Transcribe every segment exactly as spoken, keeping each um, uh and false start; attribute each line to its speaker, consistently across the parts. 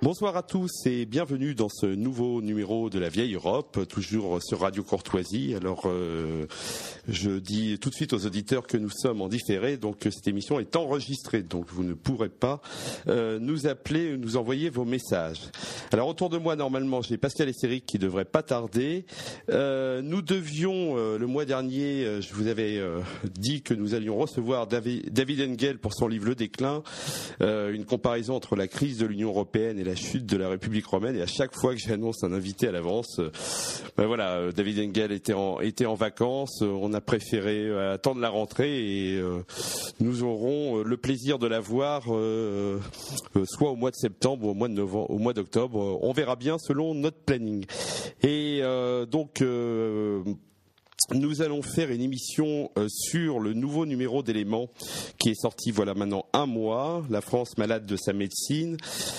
Speaker 1: Bonsoir à tous et bienvenue dans ce nouveau numéro de la Vieille Europe, toujours sur Radio Courtoisie. Alors, euh, je dis tout de suite aux auditeurs que nous sommes en différé, donc cette émission est enregistrée, donc vous ne pourrez pas euh, nous appeler ou nous envoyer vos messages. Alors, autour de moi, normalement, j'ai Pascal Esséric qui devrait pas tarder. Euh, nous devions, euh, le mois dernier, euh, je vous avais euh, dit que nous allions recevoir David, David Engel pour son livre Le Déclin, euh, une comparaison entre la crise de l'Union européenne et la chute de la République romaine, et à chaque fois que j'annonce un invité à l'avance, euh, ben voilà, David Engel était en, était en vacances, on a préféré euh, attendre la rentrée et euh, nous aurons le plaisir de la voir euh, euh, soit au mois de septembre ou au mois de novembre, au mois d'octobre, on verra bien selon notre planning. Et euh, donc euh, nous allons faire une émission sur le nouveau numéro d'Éléments qui est sorti voilà maintenant un mois, la France malade de sa médecine.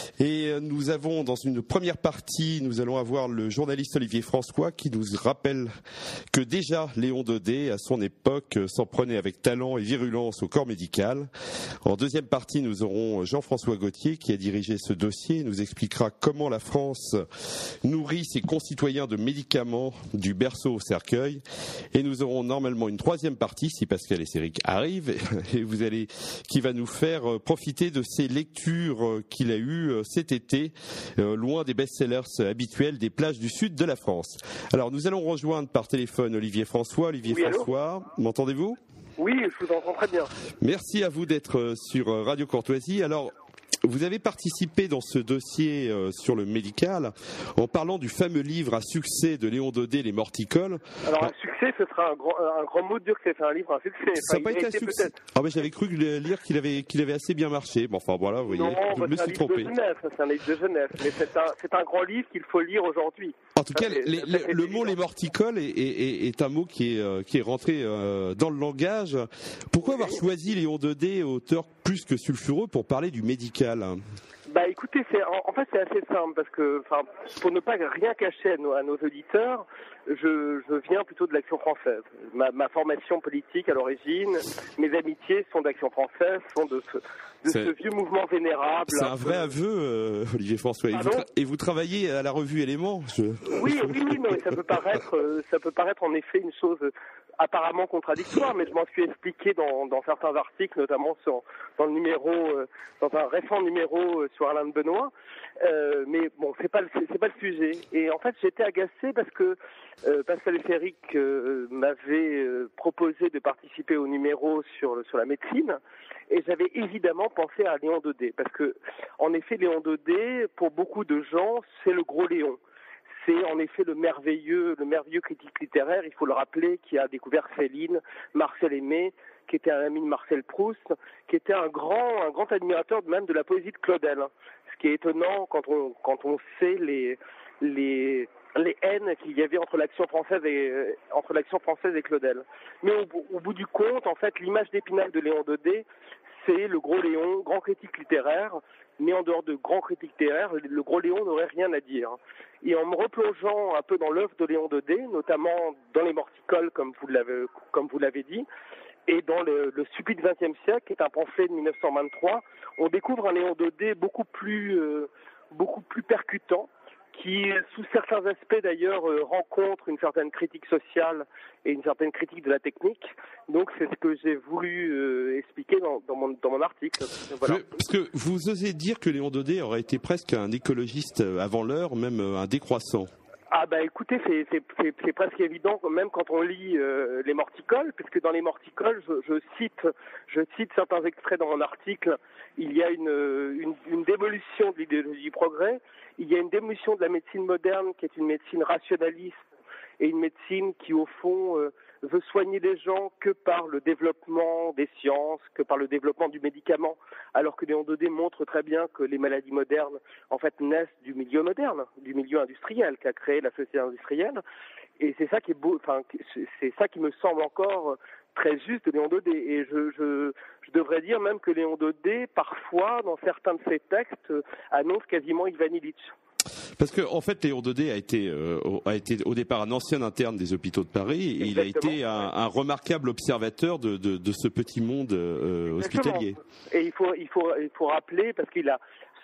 Speaker 1: Et nous avons dans une première partie, nous allons avoir le journaliste Olivier François qui nous rappelle que déjà Léon Daudet, à son époque, s'en prenait avec talent et virulence au corps médical. En deuxième partie, nous aurons Jean-François Gauthier qui a dirigé ce dossier et nous expliquera comment la France nourrit ses concitoyens de médicaments du berceau au cercueil. Et nous aurons normalement une troisième partie, si Pascal Esséric arrive, et vous allez, qui va nous faire profiter de ces lectures qu'il a eues cet été, loin des best-sellers habituels des plages du sud de la France. Alors, nous allons rejoindre par téléphone Olivier François. Olivier oui, François, m'entendez-vous ?
Speaker 2: Oui, je vous entends très bien.
Speaker 1: Merci à vous d'être sur Radio Courtoisie. Alors, vous avez participé dans ce dossier euh, sur le médical en parlant du fameux livre à succès de Léon Daudet, Les Morticoles.
Speaker 2: Alors un succès, ce sera un grand, un grand mot de dire que c'est un livre un succès. Enfin,
Speaker 1: ça n'a pas été un succès. Ah ben j'avais cru lire qu'il avait qu'il avait assez bien marché. Bon enfin voilà, vous voyez,
Speaker 2: non,
Speaker 1: je me suis trompé.
Speaker 2: C'est un livre de jeunesse, mais c'est un c'est un grand livre qu'il faut lire aujourd'hui.
Speaker 1: En tout cas, les, les, le, le mot les morticoles est, est, est un mot qui est euh, qui est rentré euh, dans le langage. Pourquoi avoir choisi Léon Daudet, auteur plus que sulfureux, pour parler du médical ?
Speaker 2: Bah écoutez, c'est, en, en fait c'est assez simple parce que, enfin, pour ne pas rien cacher à nos, à nos auditeurs, je, je viens plutôt de l'Action française. Ma, ma formation politique à l'origine, mes amitiés sont d'Action française, sont de ce, de ce vieux mouvement vénérable.
Speaker 1: C'est un vrai peu... aveu, euh, Olivier François. Et vous, tra- et vous travaillez à la revue Éléments. Je...
Speaker 2: Oui, oui, oui, non, ça peut paraître, euh, ça peut paraître en effet une chose apparemment contradictoire, mais je m'en suis expliqué dans, dans certains articles, notamment sur, dans le numéro, euh, dans un récent numéro sur Alain de Benoît. Euh, mais bon, c'est pas le, c'est pas le sujet. Et en fait, j'étais agacé parce que euh, Pascal Esséric euh, m'avait euh, proposé de participer au numéro sur sur la médecine, et j'avais évidemment pensé à Léon Daudet, parce que en effet, Léon Daudet, pour beaucoup de gens, c'est le gros Léon. C'est en effet le merveilleux, le merveilleux critique littéraire, il faut le rappeler, qui a découvert Céline, Marcel Aimé, qui était un ami de Marcel Proust, qui était un grand, un grand admirateur même de la poésie de Claudel. Ce qui est étonnant quand on, quand on sait les, les, les haines qu'il y avait entre l'action française et, entre l'action française et Claudel. Mais au, au bout du compte, en fait, l'image d'Épinal de Léon Daudet, c'est le gros Léon, grand critique littéraire, mais en dehors de grand critique littéraire, le gros Léon n'aurait rien à dire. Et en me replongeant un peu dans l'œuvre de Léon Daudet, notamment dans Les Morticoles, comme vous l'avez, comme vous l'avez dit, et dans le, le Supplice du vingtième siècle, qui est un pamphlet de mille neuf cent vingt-trois, on découvre un Léon Daudet beaucoup plus, euh, beaucoup plus percutant, qui, sous certains aspects d'ailleurs, euh, rencontre une certaine critique sociale et une certaine critique de la technique. Donc c'est ce que j'ai voulu euh, expliquer dans, dans, mon, dans mon article. Voilà.
Speaker 1: Je, parce que vous osez dire que Léon Daudet aurait été presque un écologiste avant l'heure, même un décroissant.
Speaker 2: Ah bah écoutez, c'est, c'est, c'est, c'est presque évident, même quand on lit euh, Les Morticoles, puisque dans Les Morticoles, je, je cite, je cite certains extraits dans mon article. Il y a une, une, une démolition de l'idéologie du progrès. Il y a une démolition de la médecine moderne, qui est une médecine rationaliste et une médecine qui, au fond, euh, veut soigner les gens que par le développement des sciences, que par le développement du médicament, alors que Léon Daudet montre très bien que les maladies modernes, en fait, naissent du milieu moderne, du milieu industriel qu'a créé la société industrielle. Et c'est ça qui est beau, enfin, c'est ça qui me semble encore très juste de Léon Daudet. Et je, je, je devrais dire même que Léon Daudet, parfois, dans certains de ses textes, annonce quasiment Ivan Illich.
Speaker 1: Parce que en fait, Léon Daudet a été, euh, a été au départ un ancien interne des hôpitaux de Paris. Et il a été un, un remarquable observateur de, de, de ce petit monde euh, hospitalier.
Speaker 2: Et il faut, il faut, il faut rappeler, parce qu'il a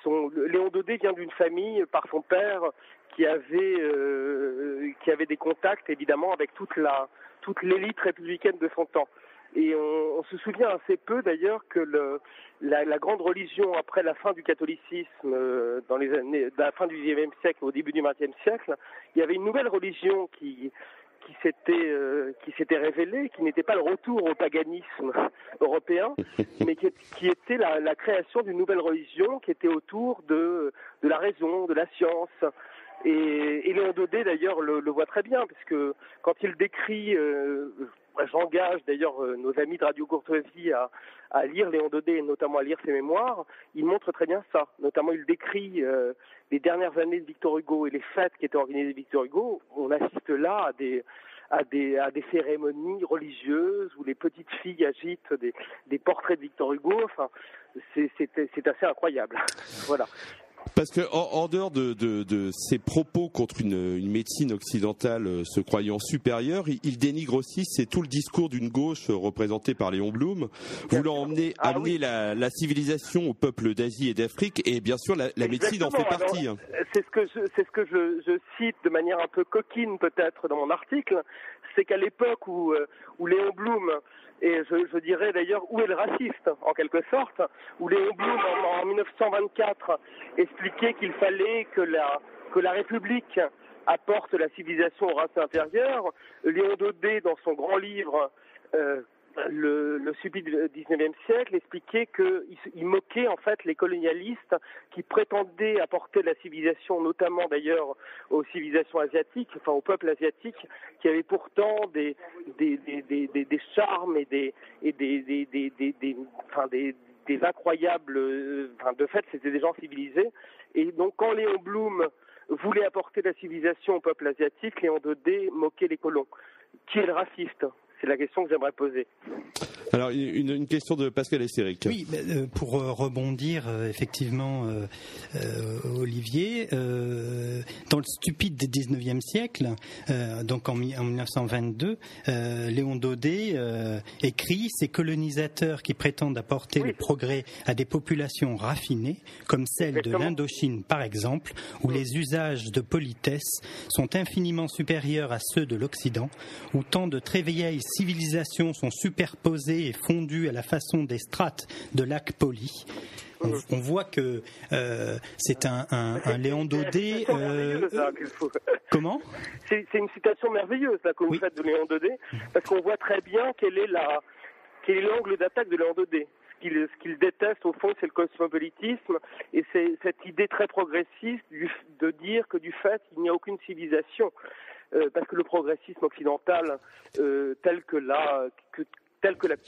Speaker 2: son, Léon Daudet vient d'une famille par son père qui avait euh, qui avait des contacts évidemment avec toute la toute l'élite républicaine de son temps. Et on, on se souvient assez peu d'ailleurs que le, la, la grande religion après la fin du catholicisme, euh, dans les années, dans la fin du dix-neuvième siècle, au début du vingtième siècle, il y avait une nouvelle religion qui qui s'était euh, qui s'était révélée, qui n'était pas le retour au paganisme européen, mais qui, qui était la, la création d'une nouvelle religion qui était autour de de la raison, de la science. Et, et Léon Daudet d'ailleurs le, le voit très bien, puisque quand il décrit euh, j'engage d'ailleurs euh, nos amis de Radio Courtoisie à, à lire Léon Daudet et notamment à lire ses mémoires. Il montre très bien ça. Notamment, il décrit euh, les dernières années de Victor Hugo et les fêtes qui étaient organisées de Victor Hugo. On assiste là à des, à des, à des cérémonies religieuses où les petites filles agitent des, des portraits de Victor Hugo. Enfin, c'est, c'est, c'est assez incroyable. Voilà.
Speaker 1: Parce que en, en dehors de, de, de ses propos contre une, une médecine occidentale euh, se croyant supérieure, il, il dénigre aussi, c'est tout le discours d'une gauche représentée par Léon Blum, voulant emmener, ah, amener oui. la, la civilisation aux peuples d'Asie et d'Afrique, et bien sûr la, la médecine en fait partie.
Speaker 2: Alors, c'est ce que, je, c'est ce que je, je cite de manière un peu coquine peut-être dans mon article, c'est qu'à l'époque où, où Léon Blum, et je, je dirais d'ailleurs où est le raciste en quelque sorte, où Léon Blum en, en dix-neuf cent vingt-quatre expliquait qu'il fallait que la, que la République apporte la civilisation aux races inférieures, Léon Daudet dans son grand livre euh, le, le subit du dix-neuvième siècle expliquait qu'il il moquait en fait les colonialistes qui prétendaient apporter la civilisation, notamment d'ailleurs aux civilisations asiatiques, enfin aux peuples asiatiques, qui avaient pourtant des des des des, des, des charmes et des et des des des des, des enfin des des incroyables, enfin de fait c'était des gens civilisés. Et donc quand Léon Blum voulait apporter la civilisation au peuple asiatique, Léon Daudet moquait les colons. Qui est le raciste ? C'est la question que j'aimerais poser.
Speaker 1: Alors, une, une question de Pascal Esséric.
Speaker 3: Oui, pour rebondir, effectivement, euh, euh, Olivier, euh, dans le stupide du dix-neuvième siècle, euh, donc en, en dix-neuf cent vingt-deux, euh, Léon Daudet euh, écrit « Ces colonisateurs qui prétendent apporter oui. le progrès à des populations raffinées, comme celle Exactement. de l'Indochine par exemple, où oui. les usages de politesse sont infiniment supérieurs à ceux de l'Occident, où tant de très vieilles civilisations sont superposées et fondues à la façon des strates de lacs polis. On, on voit que euh, c'est un, un, un Léon Daudet. Euh,
Speaker 2: ça,
Speaker 3: comment
Speaker 2: c'est, c'est une citation merveilleuse là, que vous oui. faites de Léon Daudet, parce qu'on voit très bien quel est, la, quel est l'angle d'attaque de Léon Daudet. Ce qu'il, ce qu'il déteste, au fond, c'est le cosmopolitisme et c'est cette idée très progressiste du, de dire que du fait, il n'y a aucune civilisation. Euh, parce que le progressisme occidental, euh, tel que la, que, tel que la,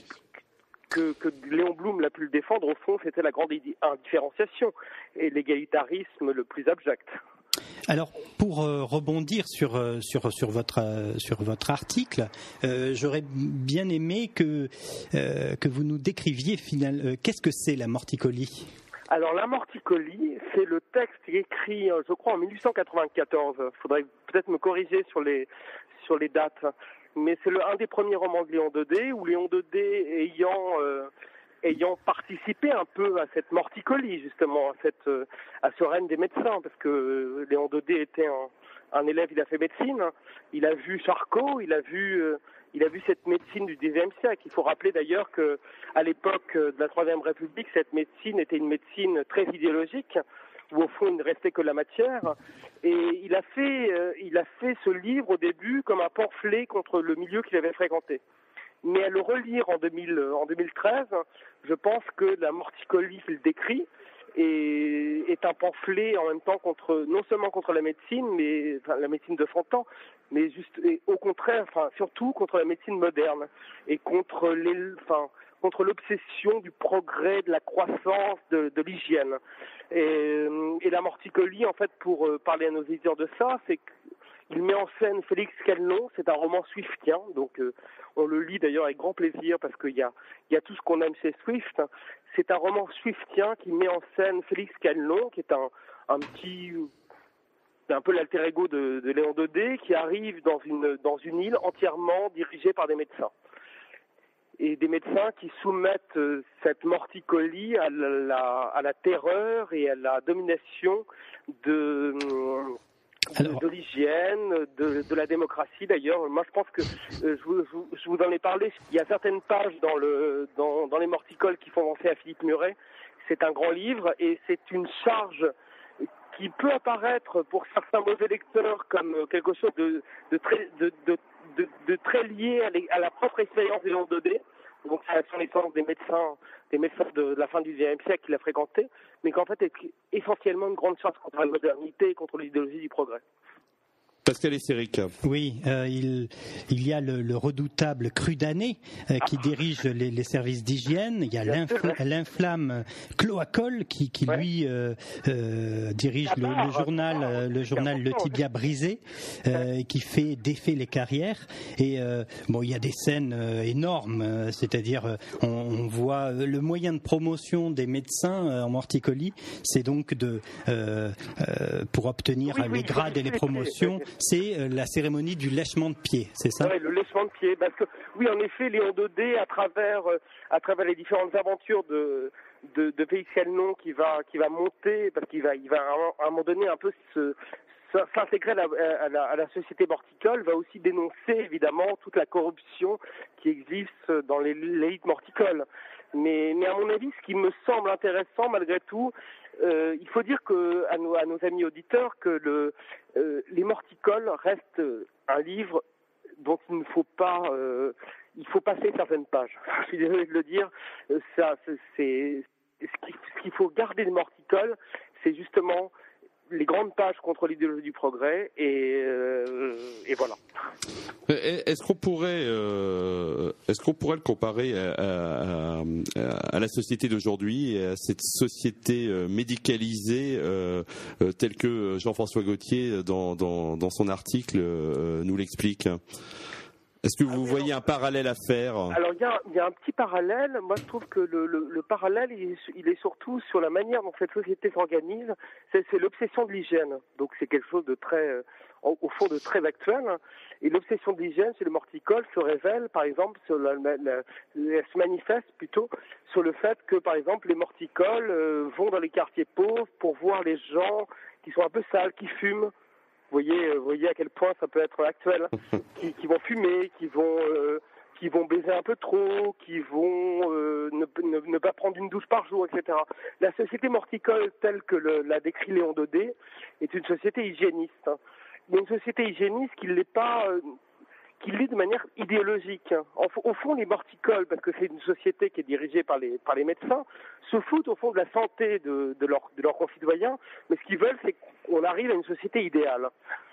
Speaker 2: que, que Léon Blum l'a pu le défendre, au fond, c'était la grande indifférenciation et l'égalitarisme le plus abject.
Speaker 3: Alors, pour euh, rebondir sur euh, sur sur votre euh, sur votre article, euh, j'aurais bien aimé que euh, que vous nous décriviez finalement euh, qu'est-ce que c'est la morticolie.
Speaker 2: Alors la morticolie, c'est le texte écrit, je crois, en dix-huit cent quatre-vingt-quatorze. Il faudrait peut-être me corriger sur les sur les dates, mais c'est le, un des premiers romans de Léon Daudet, où Léon Daudet ayant euh, ayant participé un peu à cette morticolie, justement, à cette à ce règne des médecins, parce que Léon Daudet était un, un élève, il a fait médecine, il a vu Charcot, il a vu euh, Il a vu cette médecine du dix-neuvième siècle. Il faut rappeler d'ailleurs que, à l'époque de la Troisième République, cette médecine était une médecine très idéologique, où au fond il ne restait que la matière. Et il a fait, euh, il a fait ce livre au début comme un pamphlet contre le milieu qu'il avait fréquenté. Mais à le relire en, deux mille, en deux mille treize, je pense que la morticolie qu'il décrit est, est un pamphlet en même temps contre, non seulement contre la médecine, mais enfin, la médecine de son temps, mais juste, et au contraire, enfin, surtout contre la médecine moderne et contre les, enfin, contre l'obsession du progrès, de la croissance, de, de l'hygiène. Et, et la morticolie, en fait, pour parler à nos éditeurs de ça, c'est qu'il met en scène Félix Quelnon. C'est un roman swiftien, donc euh, on le lit d'ailleurs avec grand plaisir parce qu'il y a, il y a tout ce qu'on aime chez Swift. C'est un roman swiftien qui met en scène Félix Quelnon, qui est un, un petit... C'est un peu l'alter ego de, de Léon Daudet, qui arrive dans une, dans une île entièrement dirigée par des médecins. et des médecins qui soumettent euh, cette morticolie à la, à la terreur et à la domination de... Euh, De, de l'hygiène, de, de la démocratie d'ailleurs. Moi je pense que euh, je, vous, je vous en ai parlé, il y a certaines pages dans, le, dans, dans les morticoles qui font penser à Philippe Muret. C'est un grand livre et c'est une charge qui peut apparaître pour certains mauvais lecteurs comme quelque chose de, de, très, de, de, de, de très lié à, les, à la propre expérience des Léon Daudet. Donc c'est la connaissance des médecins, des médecins de la fin du dix-neuvième siècle qu'il a fréquenté, mais qu'en fait est essentiellement une grande charge contre la modernité et contre l'idéologie du progrès.
Speaker 1: Pascal Esséric.
Speaker 3: Oui, euh, il, il y a le, le redoutable Crudané euh, qui dirige les, les services d'hygiène. Il y a l'infl, l'inflamme Cloacol qui, qui ouais. lui euh, euh, dirige le, le journal, euh, le journal Le Tibia Brisé, euh, qui fait défait les carrières. Et euh, bon, il y a des scènes euh, énormes, euh, c'est-à-dire euh, on, on voit euh, le moyen de promotion des médecins euh, en morticolie, c'est donc de euh, euh, pour obtenir oui, oui, les grades et les promotions. C'est la cérémonie du lèchement de pied, c'est ça ?
Speaker 2: Oui, le lèchement de pied, parce que oui, en effet, Léon Daudet, à travers à travers les différentes aventures de de, de Félix Calnon, qui va qui va monter, parce qu'il va il va à un moment donné un peu se s'intégrer à la, à, la, à la société morticole, va aussi dénoncer évidemment toute la corruption qui existe dans les l'élite morticole. Mais, mais à mon avis, ce qui me semble intéressant malgré tout, euh, il faut dire que à nos, à nos amis auditeurs que le, euh, les morticoles restent un livre dont il ne faut pas, euh, il faut passer certaines pages. Je suis désolé de le dire, ça, c'est, c'est ce, qu'il, ce qu'il faut garder de morticole, c'est justement les grandes pages contre l'idéologie du progrès et, euh, et voilà.
Speaker 1: Est-ce qu'on pourrait, euh, est-ce qu'on pourrait le comparer à, à, à la société d'aujourd'hui et à cette société médicalisée euh, telle que Jean-François Gaultier dans, dans, dans son article euh, nous l'explique? Est-ce que vous voyez un parallèle à faire?
Speaker 2: Alors il y a, y a un petit parallèle. Moi je trouve que le, le, le parallèle il est, il est surtout sur la manière dont cette société s'organise. C'est, c'est l'obsession de l'hygiène. Donc c'est quelque chose de très, au, au fond de très actuel. Et l'obsession de l'hygiène chez le morticole se révèle par exemple, sur la, la, la, elle se manifeste plutôt sur le fait que par exemple les morticoles euh, vont dans les quartiers pauvres pour voir les gens qui sont un peu sales, qui fument. Vous voyez, vous voyez à quel point ça peut être actuel, qui, qui vont fumer, qui vont, euh, qui vont baiser un peu trop, qui vont euh, ne, ne, ne pas prendre une douche par jour, et cetera. La société morticole telle que le, l'a décrit Léon Daudet est une société hygiéniste. Mais une société hygiéniste qui ne l'est pas, euh, qui l'est de manière idéologique. Au fond, les morticoles, parce que c'est une société qui est dirigée par les, par les médecins, se foutent au fond de la santé de, de, leur, de leurs concitoyens, mais ce qu'ils veulent, c'est qu'on arrive à une société idéale.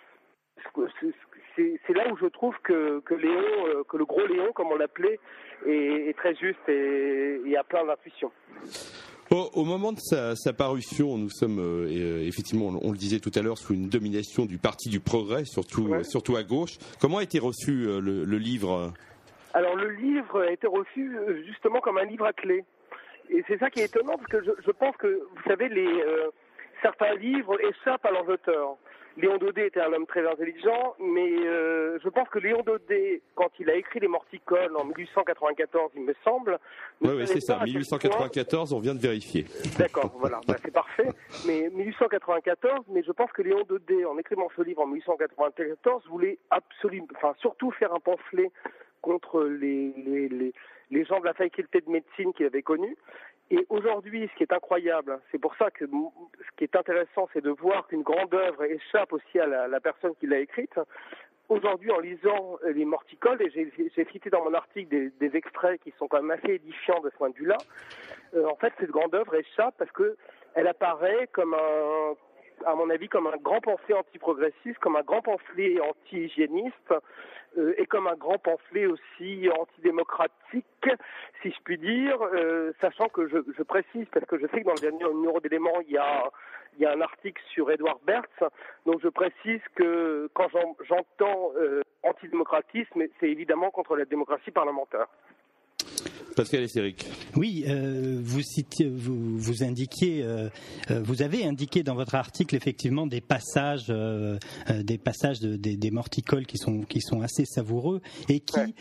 Speaker 2: C'est, c'est, c'est là où je trouve que, que Léon, que le gros Léon, comme on l'appelait, est, est très juste et, et a plein d'intuitions.
Speaker 1: Au, au moment de sa, sa parution, nous sommes euh, effectivement, on, on le disait tout à l'heure, sous une domination du Parti du Progrès, surtout, ouais. euh, surtout à gauche. Comment a été reçu euh, le, le livre ?
Speaker 2: Alors le livre a été reçu justement comme un livre à clé. Et c'est ça qui est étonnant, parce que je, je pense que, vous savez, les, euh, certains livres échappent à leurs auteurs. Léon Daudet était un homme très intelligent, mais euh, je pense que Léon Daudet, quand il a écrit Les Morticoles en dix-huit cent quatre-vingt-quatorze, il me semble...
Speaker 1: Oui, oui, c'est ça, dix-huit cent quatre-vingt-quatorze, point... on vient de vérifier.
Speaker 2: D'accord, voilà, bah, c'est parfait. Mais dix-huit cent quatre-vingt-quatorze, mais je pense que Léon Daudet, en écrivant ce livre en dix-huit cent quatre-vingt-quatorze, voulait absolument, enfin, surtout faire un pamphlet contre les, les, les, les gens de la faculté de médecine qu'il avait connus. Et aujourd'hui, ce qui est incroyable, c'est pour ça que ce qui est intéressant, c'est de voir qu'une grande œuvre échappe aussi à la, la personne qui l'a écrite. Aujourd'hui, en lisant Les Morticoles, et j'ai, j'ai cité dans mon article des, des extraits qui sont quand même assez édifiants de ce point de vue-là, euh, en fait, cette grande œuvre échappe parce que elle apparaît comme un, à mon avis, comme un grand pamphlet anti-progressiste, comme un grand pamphlet anti-hygiéniste, euh, et comme un grand pamphlet aussi antidémocratique, si je puis dire, euh, sachant que je, je précise, parce que je sais que dans le dernier numéro d'Éléments, il y a, il y a un article sur Edouard Berthe, donc je précise que quand j'en, j'entends euh, antidémocratisme, c'est évidemment contre la démocratie parlementaire.
Speaker 1: Pascal Esséric.
Speaker 3: Oui, euh, vous, citiez, vous, vous indiquiez, euh, vous avez indiqué dans votre article effectivement des passages, euh, des passages de, des, des morticoles qui sont qui sont assez savoureux et qui ouais.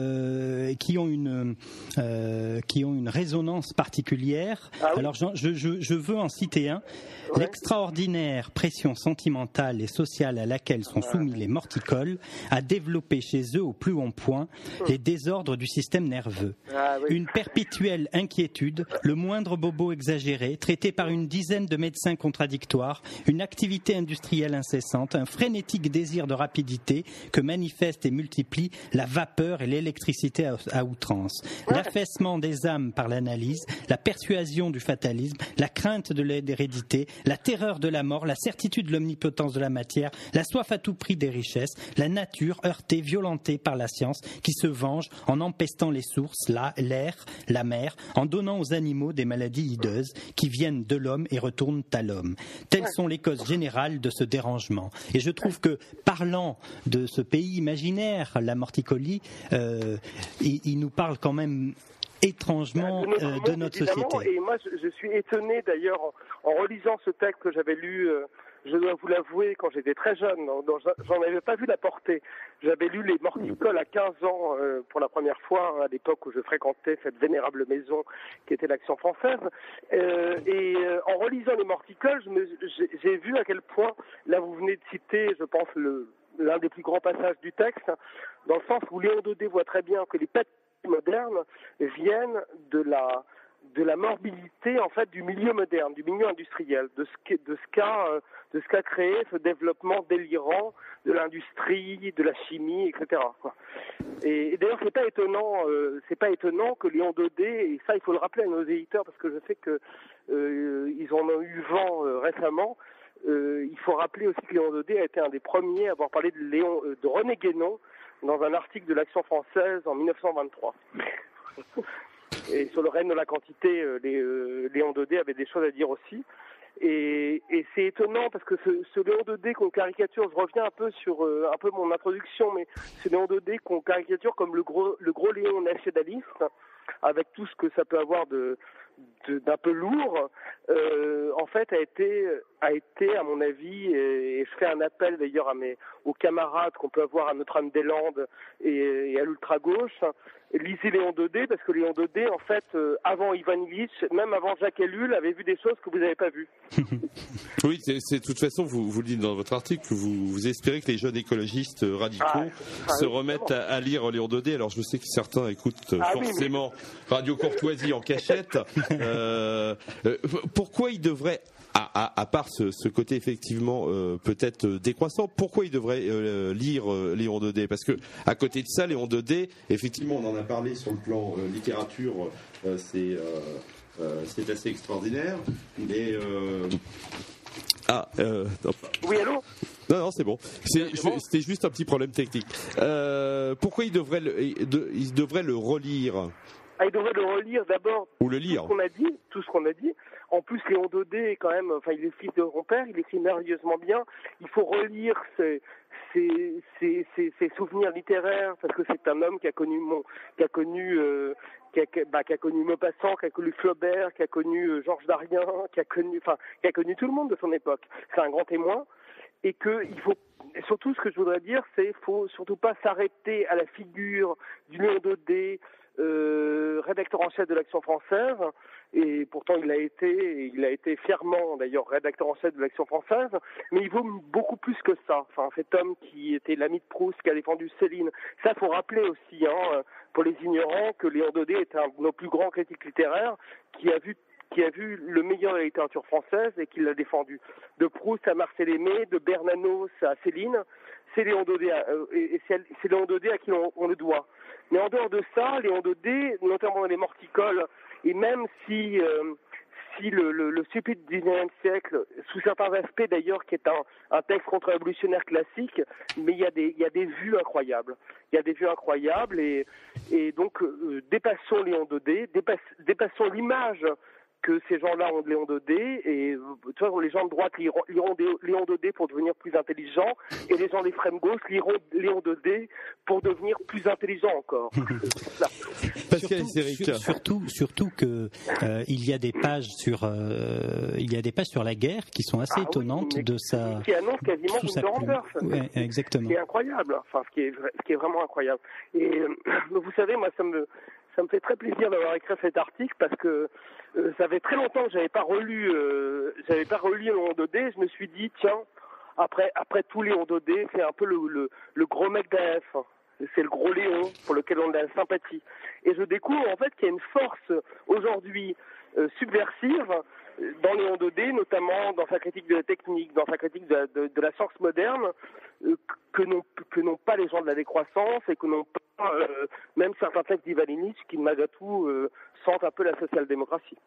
Speaker 3: euh, qui ont une euh, qui ont une résonance particulière. Ah oui. Alors je, je, je veux en citer un. Ouais. L'extraordinaire pression sentimentale et sociale à laquelle sont soumis les morticoles a développé chez eux au plus haut point les désordres du système nerveux. Ah oui. Une perpétuelle inquiétude, le moindre bobo exagéré, traité par une dizaine de médecins contradictoires, une activité industrielle incessante, un frénétique désir de rapidité que manifeste et multiplie la vapeur et l'électricité à, à outrance, l'affaissement des âmes par l'analyse, la persuasion du fatalisme, la crainte de l'hérédité, la terreur de la mort, la certitude de l'omnipotence de la matière, la soif à tout prix des richesses, la nature heurtée, violentée par la science, qui se venge en empestant les sources, la, l'air, la mer, en donnant aux animaux des maladies hideuses qui viennent de l'homme et retournent à l'homme. Telles sont les causes générales de ce dérangement. Et je trouve que, parlant de ce pays imaginaire, la morticolie, euh, il, il nous parle quand même étrangement de notre, euh, de notre société.
Speaker 2: Et moi, je, je suis étonné d'ailleurs en, en relisant ce texte que j'avais lu. Euh, Je dois vous l'avouer, quand j'étais très jeune, donc j'en avais pas vu la portée. J'avais lu les morticoles à quinze ans euh, pour la première fois, hein, à l'époque où je fréquentais cette vénérable maison qui était l'Action française. Euh, et euh, en relisant les morticoles, je me, j'ai, j'ai vu à quel point, là vous venez de citer, je pense, le, l'un des plus grands passages du texte, dans le sens où Léon Daudet voit très bien que les pathologies modernes viennent de la... de la morbidité en fait du milieu moderne, du milieu industriel, de ce qu'a, de ce qu'a, de ce qu'a créé ce développement délirant de l'industrie, de la chimie, et cetera. Et, et d'ailleurs c'est pas étonnant, euh, c'est pas étonnant que Léon Daudet, et ça il faut le rappeler à nos éditeurs parce que je sais que euh, ils en ont eu vent euh, récemment. Euh, il faut rappeler aussi que Léon Daudet a été un des premiers à avoir parlé de Léon, euh, de René Guénon dans un article de l'Action française en mille neuf cent vingt-trois. Et sur le règne de la quantité, euh, les, euh, Léon Daudet avait des choses à dire aussi. Et, et c'est étonnant parce que ce, ce Léon Daudet qu'on caricature, je reviens un peu sur euh, un peu mon introduction, mais ce Léon Daudet qu'on caricature comme le gros, le gros Léon nationaliste, avec tout ce que ça peut avoir de, de d'un peu lourd, euh, en fait a été a été à mon avis, et, et je fais un appel d'ailleurs à mes aux camarades qu'on peut avoir à Notre-Dame-des-Landes et, et à l'ultra-gauche, lisez Léon Daudet parce que Léon Daudet en fait euh, avant Ivan Illich, même avant Jacques Ellul, avait vu des choses que vous n'avez pas vues.
Speaker 1: Oui, c'est, c'est de toute façon vous vous le dites dans votre article, vous, vous espérez que les jeunes écologistes radicaux ah, se ah, remettent à, à lire Léon Daudet. Alors je sais que certains écoutent ah, forcément oui, mais... Radio Courtoisie en cachette. Euh, euh, pourquoi il devrait, à, à, à part ce, ce côté effectivement euh, peut-être décroissant, pourquoi il devrait euh, lire euh, Léon Daudet? Parce que à côté de ça, Léon Daudet, effectivement, on en a parlé sur le plan euh, littérature, euh, c'est euh, euh, c'est assez extraordinaire. Mais euh... ah, euh, non.
Speaker 2: Oui, allô.
Speaker 1: Non, non, c'est bon. C'est, je, c'était juste un petit problème technique. Euh, pourquoi il devrait le, il devrait le relire?
Speaker 2: Ah, il devrait le relire d'abord.
Speaker 1: Ou le lire.
Speaker 2: Tout ce qu'on a dit, tout ce qu'on a dit. En plus, Léon Daudet est quand même, enfin, il est fils de mon père, il écrit merveilleusement bien. Il faut relire ses, ses, ses, ses, ses souvenirs littéraires parce que c'est un homme qui a connu mon, qui a connu, euh, qui a, bah, qui a connu Maupassant, qui a connu Flaubert, qui a connu euh, Georges Darien, qui a connu, enfin, qui a connu tout le monde de son époque. C'est un grand témoin. Et que il faut, et surtout, ce que je voudrais dire, c'est qu'il faut surtout pas s'arrêter à la figure du Léon Daudet, euh, rédacteur en chef de l'Action française, et pourtant il a été, il a été fièrement d'ailleurs rédacteur en chef de l'Action française, mais il vaut beaucoup plus que ça. Enfin, cet homme qui était l'ami de Proust, qui a défendu Céline, ça faut rappeler aussi, hein, pour les ignorants, que Léon Daudet est un de nos plus grands critiques littéraires, qui a vu qui a vu le meilleur de la littérature française et qui l'a défendu. De Proust à Marcel Aimé, de Bernanos à Céline, c'est Léon Daudet, euh, et c'est, c'est Léon Daudet à qui on, on le doit. Mais en dehors de ça, Léon Daudet, notamment dans les morticoles, et même si, euh, si le, le, le stupide du dix-neuvième siècle, sous certains aspects d'ailleurs, qui est un, un texte contre-révolutionnaire classique, mais il y a des, il y a des vues incroyables. Il y a des vues incroyables, et, et donc euh, dépassons Léon Daudet, dépass, dépassons l'image que ces gens-là ont de Léon Daudet, et tu vois, les gens de droite liront, liront Léon Daudet pour devenir plus intelligents, et les gens d'extrême gauche liront Léon Daudet pour devenir plus intelligents encore.
Speaker 3: Pascal Esséric. Surtout, surtout que euh, il y a des pages sur, euh, il y a des pages sur la guerre qui sont assez ah, étonnantes oui, de sa.
Speaker 2: Qui annonce quasiment une grandeur.
Speaker 3: Ouais, exactement.
Speaker 2: Ce qui est incroyable. Enfin, ce qui est, ce qui est vraiment incroyable. Et euh, vous savez, moi, ça me Ça me fait très plaisir d'avoir écrit cet article parce que euh, ça fait très longtemps que j'avais pas relu, euh, j'avais pas relu Léon Daudet. Je me suis dit tiens, après après tout Léon Daudet, c'est un peu le, le, le gros mec d'A F. C'est le gros Léon pour lequel on a la sympathie. Et je découvre en fait qu'il y a une force aujourd'hui euh, subversive dans Léon Daudet, notamment dans sa critique de la technique, dans sa critique de la, de, de la science moderne, euh, que n'ont que n'ont pas les gens de la décroissance et que n'ont pas euh, même certains textes d'Ivan Illich qui malgré tout euh, sentent un peu la social-démocratie.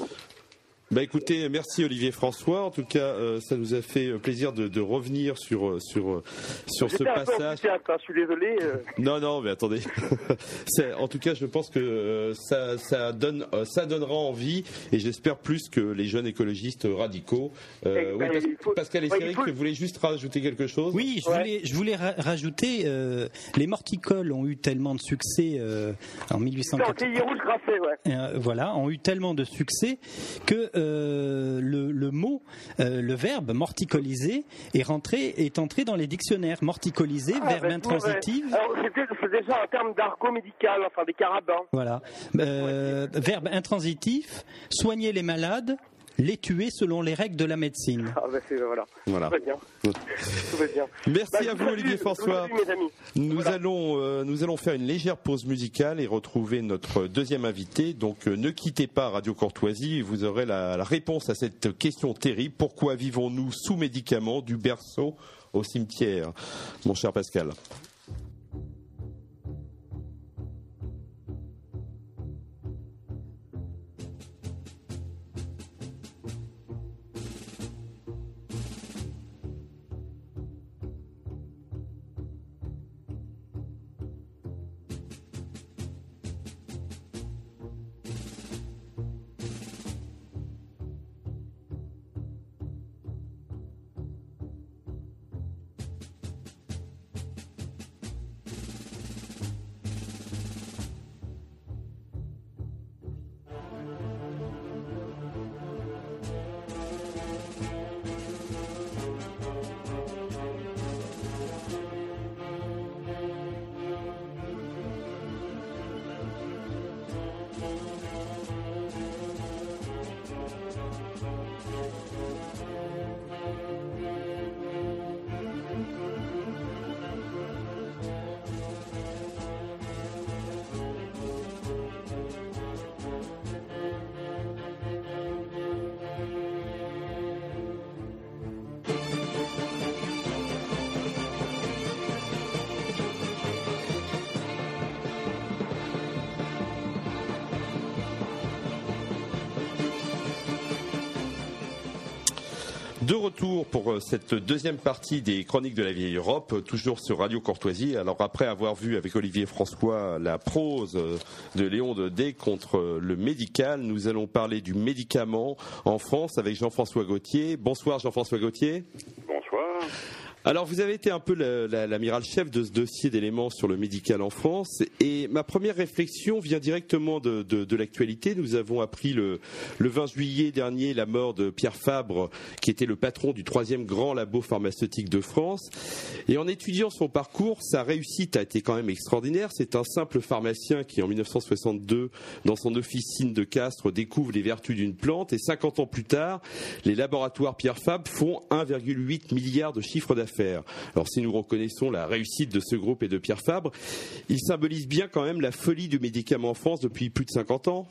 Speaker 1: Bah écoutez, merci Olivier François. En tout cas, euh, ça nous a fait plaisir de, de revenir sur sur sur
Speaker 2: J'étais
Speaker 1: ce
Speaker 2: un
Speaker 1: passage.
Speaker 2: Peu hein, je suis désolé. Euh...
Speaker 1: Non non, mais attendez. En tout cas, je pense que euh, ça ça donne euh, ça donnera envie, et j'espère plus que les jeunes écologistes radicaux. Euh, oui, Pas- faut... Pascal Esséric, ouais, faut... vous voulez juste rajouter quelque chose ?
Speaker 3: Oui, je ouais. voulais je voulais ra- rajouter. Euh, les morticoles ont eu tellement de succès euh, en mille huit cent quatre-vingts.
Speaker 2: Ouais.
Speaker 3: Euh, voilà, ont eu tellement de succès que Euh, le, le mot, euh, le verbe morticoliser est rentré, est entré dans les dictionnaires. Morticoliser, ah, verbe ben, intransitif.
Speaker 2: Ouais. Alors, c'est, c'est déjà un terme d'argot médical, enfin des carabins.
Speaker 3: Voilà. Euh, ouais. Verbe intransitif, soigner les malades, les tuer selon les règles de la médecine.
Speaker 2: Ah ben c'est, voilà.
Speaker 1: Voilà.
Speaker 2: Tout va bien. Tout va bien.
Speaker 1: Merci
Speaker 2: bah,
Speaker 1: à vous Olivier François.
Speaker 2: Mes amis.
Speaker 1: Nous
Speaker 2: voilà.
Speaker 1: allons euh, nous allons faire une légère pause musicale et retrouver notre deuxième invité. Donc euh, ne quittez pas Radio Courtoisie, vous aurez la, la réponse à cette question terrible. Pourquoi vivons-nous sous médicaments du berceau au cimetière, mon cher Pascal? De retour pour cette deuxième partie des Chroniques de la Vieille Europe, toujours sur Radio Courtoisie. Alors après avoir vu avec Olivier François la prose de Léon Daudet contre le médical, nous allons parler du médicament en France avec Jean-François Gauthier. Bonsoir Jean-François Gauthier.
Speaker 4: Bonsoir.
Speaker 1: Alors vous avez été un peu la, la, l'amiral chef de ce dossier d'éléments sur le médical en France, et ma première réflexion vient directement de, de, de l'actualité. Nous avons appris le, le vingt juillet dernier la mort de Pierre Fabre, qui était le patron du troisième grand labo pharmaceutique de France, et en étudiant son parcours, sa réussite a été quand même extraordinaire. C'est un simple pharmacien qui en mille neuf cent soixante-deux, dans son officine de Castres, découvre les vertus d'une plante, et cinquante ans plus tard, les laboratoires Pierre Fabre font un virgule huit milliard de chiffre d'affaires. Alors si nous reconnaissons la réussite de ce groupe et de Pierre Fabre, il symbolise bien quand même la folie du médicament en France depuis plus de cinquante ans.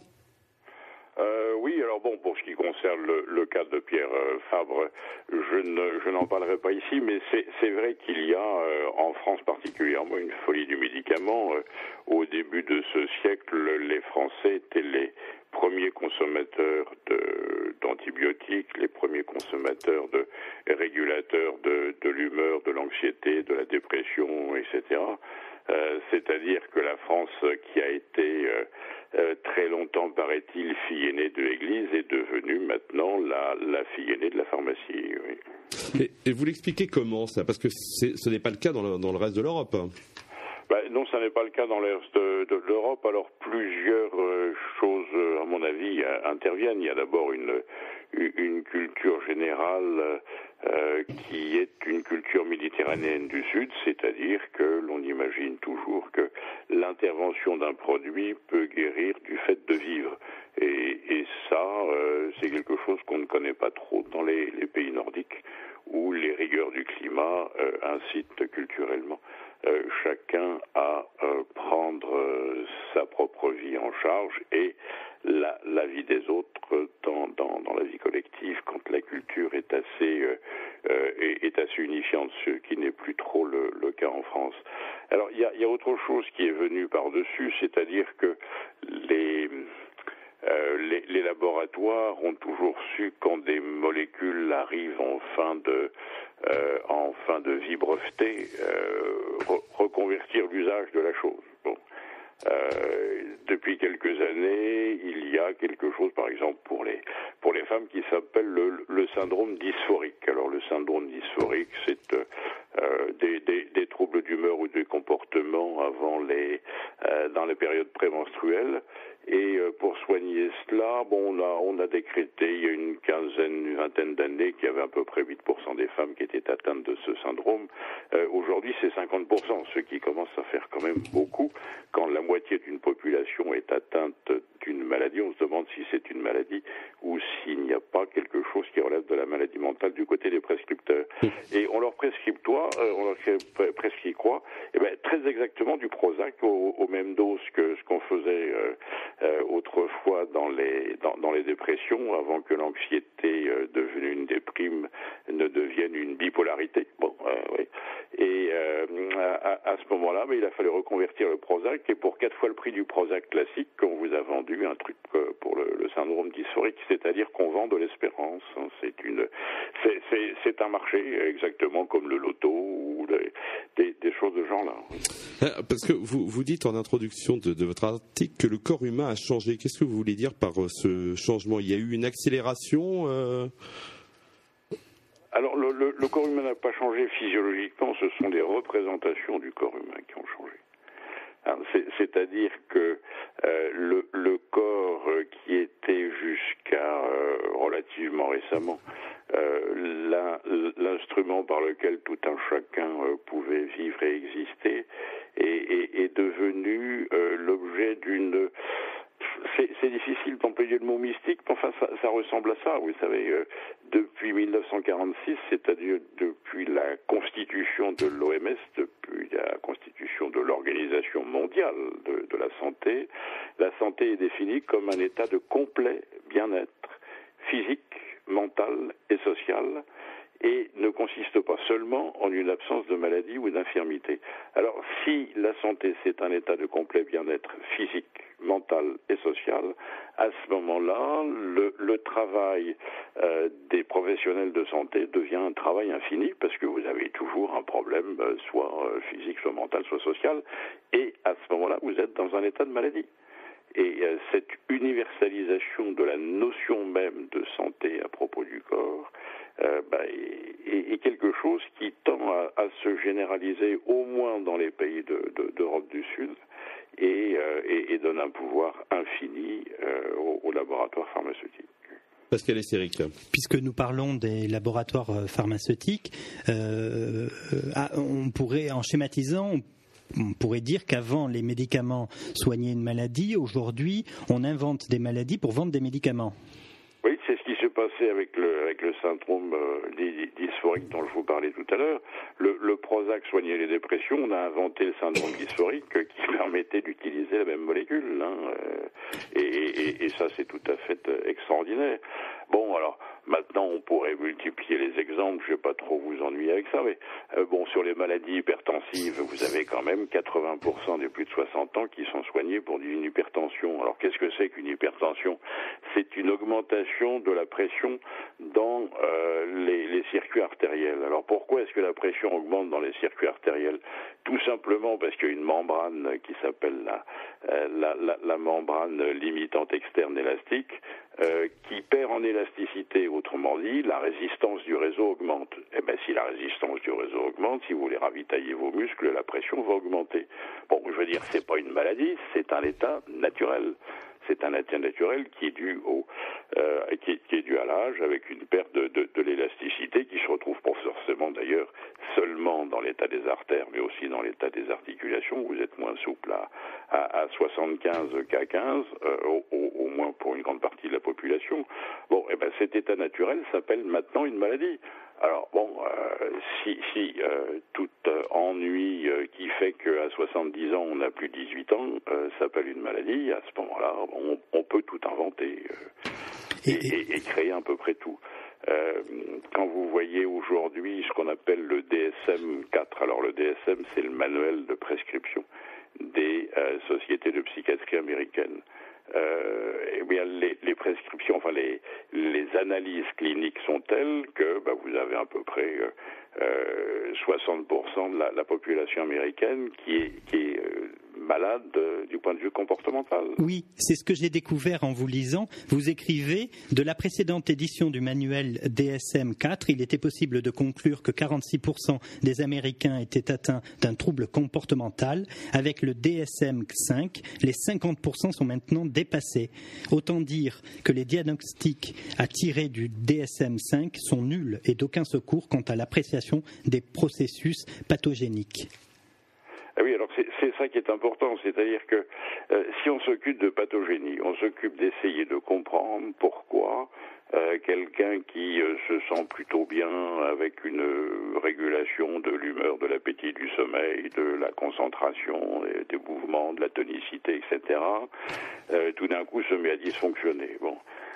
Speaker 4: Euh, oui, alors bon, pour ce qui concerne le, le cas de Pierre euh, Fabre, je, ne, je n'en parlerai pas ici, mais c'est, c'est vrai qu'il y a euh, en France particulièrement une folie du médicament. Euh, au début de ce siècle, les Français étaient les premiers consommateurs de, d'antibiotiques, les premiers consommateurs de régulateurs de, de l'humeur, de l'anxiété, de la dépression, et cetera. Euh, c'est-à-dire que la France, qui a été euh, euh, très longtemps, paraît-il, fille aînée de l'Église, est devenue maintenant la, la fille aînée de la pharmacie. Oui.
Speaker 1: Et, et vous l'expliquez comment ça? Parce que c'est, ce n'est pas le cas dans le, dans le reste de l'Europe.
Speaker 4: Ben, non, ça n'est pas le cas dans le reste de, de l'Europe. Alors plusieurs euh, choses, à mon avis, euh, interviennent. Il y a d'abord une, une culture générale euh, qui est une culture méditerranéenne du Sud, c'est-à-dire que l'on imagine toujours que l'intervention d'un produit peut guérir du fait de vivre. Et, et ça, euh, c'est quelque chose qu'on ne connaît pas trop dans les, les pays nordiques, où les rigueurs du climat euh, incitent culturellement euh, chacun à euh, prendre euh, sa propre vie en charge et la, la vie des autres dans, dans, dans la vie collective, quand la culture est assez, euh, euh, est, est assez unifiante, ce qui n'est plus trop le, le cas en France. Alors, il y a, y a autre chose qui est venue par-dessus, c'est-à-dire que les... Euh, les, les laboratoires ont toujours su, quand des molécules arrivent en fin de, euh, en fin de vie brevetée, euh, re- reconvertir l'usage de la chose. Bon. Euh, depuis quelques années, il y a quelque chose, par exemple, pour les, pour les femmes qui s'appelle le, le syndrome dysphorique. Alors, le syndrome dysphorique, c'est euh, des, des, des troubles d'humeur ou de comportement avant les, euh, dans les périodes prémenstruelles. Et euh, pour soigner cela, bon, on a, on a décrété il y a une quinzaine, une vingtaine d'années qu'il y avait à peu près huit pour cent des femmes qui étaient atteintes de ce syndrome. Euh, aujourd'hui, c'est cinquante pour cent, ce qui commence à faire quand même beaucoup. Quand la moitié d'une population est atteinte d'une maladie, on se demande si c'est une maladie ou s'il n'y a pas quelque chose qui relève de la maladie mentale du côté des prescripteurs. Et on leur prescrit quoi, euh, on leur prescrit quoi Eh ben, très exactement du Prozac aux, aux mêmes doses que ce qu'on faisait euh, Euh, autrefois dans les dans, dans les dépressions, avant que l'anxiété euh, devenue une déprime ne devienne une bipolarité. Bon, euh, oui. Et euh, à, à ce moment-là, mais il a fallu reconvertir le Prozac, et pour quatre fois le prix du Prozac classique, on vous a vendu un truc euh, pour le, le syndrome dysphorique, c'est-à-dire qu'on vend de l'espérance. Hein. C'est une, c'est, c'est, c'est un marché exactement comme le loto ou les, des, des choses de ce genre-là.
Speaker 1: Parce que vous, vous dites en introduction de, de votre article que le corps humain a changé. Qu'est-ce que vous voulez dire par ce changement? Il y a eu une accélération euh...
Speaker 4: Alors, le, le, le corps humain n'a pas changé physiologiquement, ce sont des représentations du corps humain qui ont changé. Alors, c'est, c'est-à-dire que euh, le, le corps qui était jusqu'à euh, relativement récemment euh, la, l'instrument par lequel tout un chacun euh, pouvait vivre et exister est, est, est devenu euh, l'objet d'une... C'est, c'est difficile d'employer le mot mystique, mais enfin ça, ça ressemble à ça. Vous savez, euh, depuis mille neuf cent quarante-six, c'est-à-dire depuis la constitution de l'O M S, depuis la constitution de l'Organisation mondiale de, de la santé, la santé est définie comme un état de complet bien-être physique, mental et social, et ne consiste pas seulement en une absence de maladie ou d'infirmité. Alors, si la santé, c'est un état de complet bien-être physique, mental et social, à ce moment-là, le, le travail euh, des professionnels de santé devient un travail infini, parce que vous avez toujours un problème, euh, soit euh, physique, soit mental, soit social, et à ce moment-là, vous êtes dans un état de maladie. Et euh, cette universalisation de la notion même de santé à propos du corps euh, bah, est, est quelque chose qui tend à, à se généraliser au moins dans les pays de, de, d'Europe du Sud et, euh, et, et donne un pouvoir infini euh, aux, aux laboratoires pharmaceutiques.
Speaker 1: Pascal Esséric.
Speaker 3: Puisque nous parlons des laboratoires pharmaceutiques, euh, on pourrait, en schématisant, on pourrait dire qu'avant les médicaments soignaient une maladie, aujourd'hui on invente des maladies pour vendre des médicaments.
Speaker 4: Oui, c'est ce qui s'est passé avec le, avec le syndrome euh, dysphorique dont je vous parlais tout à l'heure. Le, le Prozac soignait les dépressions, on a inventé le syndrome dysphorique euh, qui permettait d'utiliser la même molécule. Hein, euh, et, et, et ça, c'est tout à fait euh, extraordinaire. Bon, alors, maintenant, on pourrait multiplier les exemples, je ne vais pas trop vous ennuyer avec ça, mais euh, bon, sur les maladies hypertensives, vous avez quand même quatre-vingts pour cent des plus de soixante ans qui sont soignés pour une hypertension. Alors, qu'est-ce que c'est qu'une hypertension? C'est une augmentation de la pression dans euh, les, les circuits artériels. Alors, pourquoi est-ce que la pression augmente dans les circuits artériels? Tout simplement parce qu'il y a une membrane qui s'appelle la, euh, la, la, la membrane limitante externe élastique, Euh, qui perd en élasticité. Autrement dit, la résistance du réseau augmente. Eh bien, si la résistance du réseau augmente, si vous voulez ravitailler vos muscles, la pression va augmenter. Bon, je veux dire, c'est pas une maladie, c'est un état naturel. C'est un état naturel qui est dû au, euh, qui, qui est dû à l'âge, avec une perte de, de, de l'élasticité qui se retrouve pas forcément d'ailleurs seulement dans l'état des artères, mais aussi dans l'état des articulations. Vous êtes moins souple à, à, à soixante-quinze qu'à quinze, euh, au, au, au moins pour une grande partie de la population. Bon, eh ben cet état naturel s'appelle maintenant une maladie. Alors bon, euh, si, si euh, tout euh, ennui euh, qui fait qu'à soixante-dix ans on n'a plus dix-huit ans euh, s'appelle une maladie, à ce moment-là on, on peut tout inventer euh, et, et, et créer à peu près tout. Euh, quand vous voyez aujourd'hui ce qu'on appelle le D S M quatre, alors le D S M c'est le manuel de prescription des euh, sociétés de psychiatrie américaines. Euh, eh bien, les, les prescriptions, enfin les, les analyses cliniques sont telles que bah, vous avez à peu près euh, soixante pour cent de la, la population américaine qui est, qui est euh, malade euh, du point de vue comportemental.
Speaker 3: Oui, c'est ce que j'ai découvert en vous lisant. Vous écrivez, de la précédente édition du manuel D S M quatre, il était possible de conclure que quarante-six pour cent des Américains étaient atteints d'un trouble comportemental. Avec le D S M cinq, les cinquante pour cent sont maintenant dépassés. Autant dire que les diagnostics à tirer du D S M cinq sont nuls et d'aucun secours quant à l'appréciation des processus pathogéniques.
Speaker 4: Ah oui, alors c'est, c'est ça qui est important, c'est-à-dire que euh, si on s'occupe de pathogénie, on s'occupe d'essayer de comprendre pourquoi euh, quelqu'un qui euh, se sent plutôt bien avec une euh, régulation de l'humeur, de l'appétit, du sommeil, de la concentration, des, des mouvements, de la tonicité, et cetera, euh, tout d'un coup se met à dysfonctionner. Bon.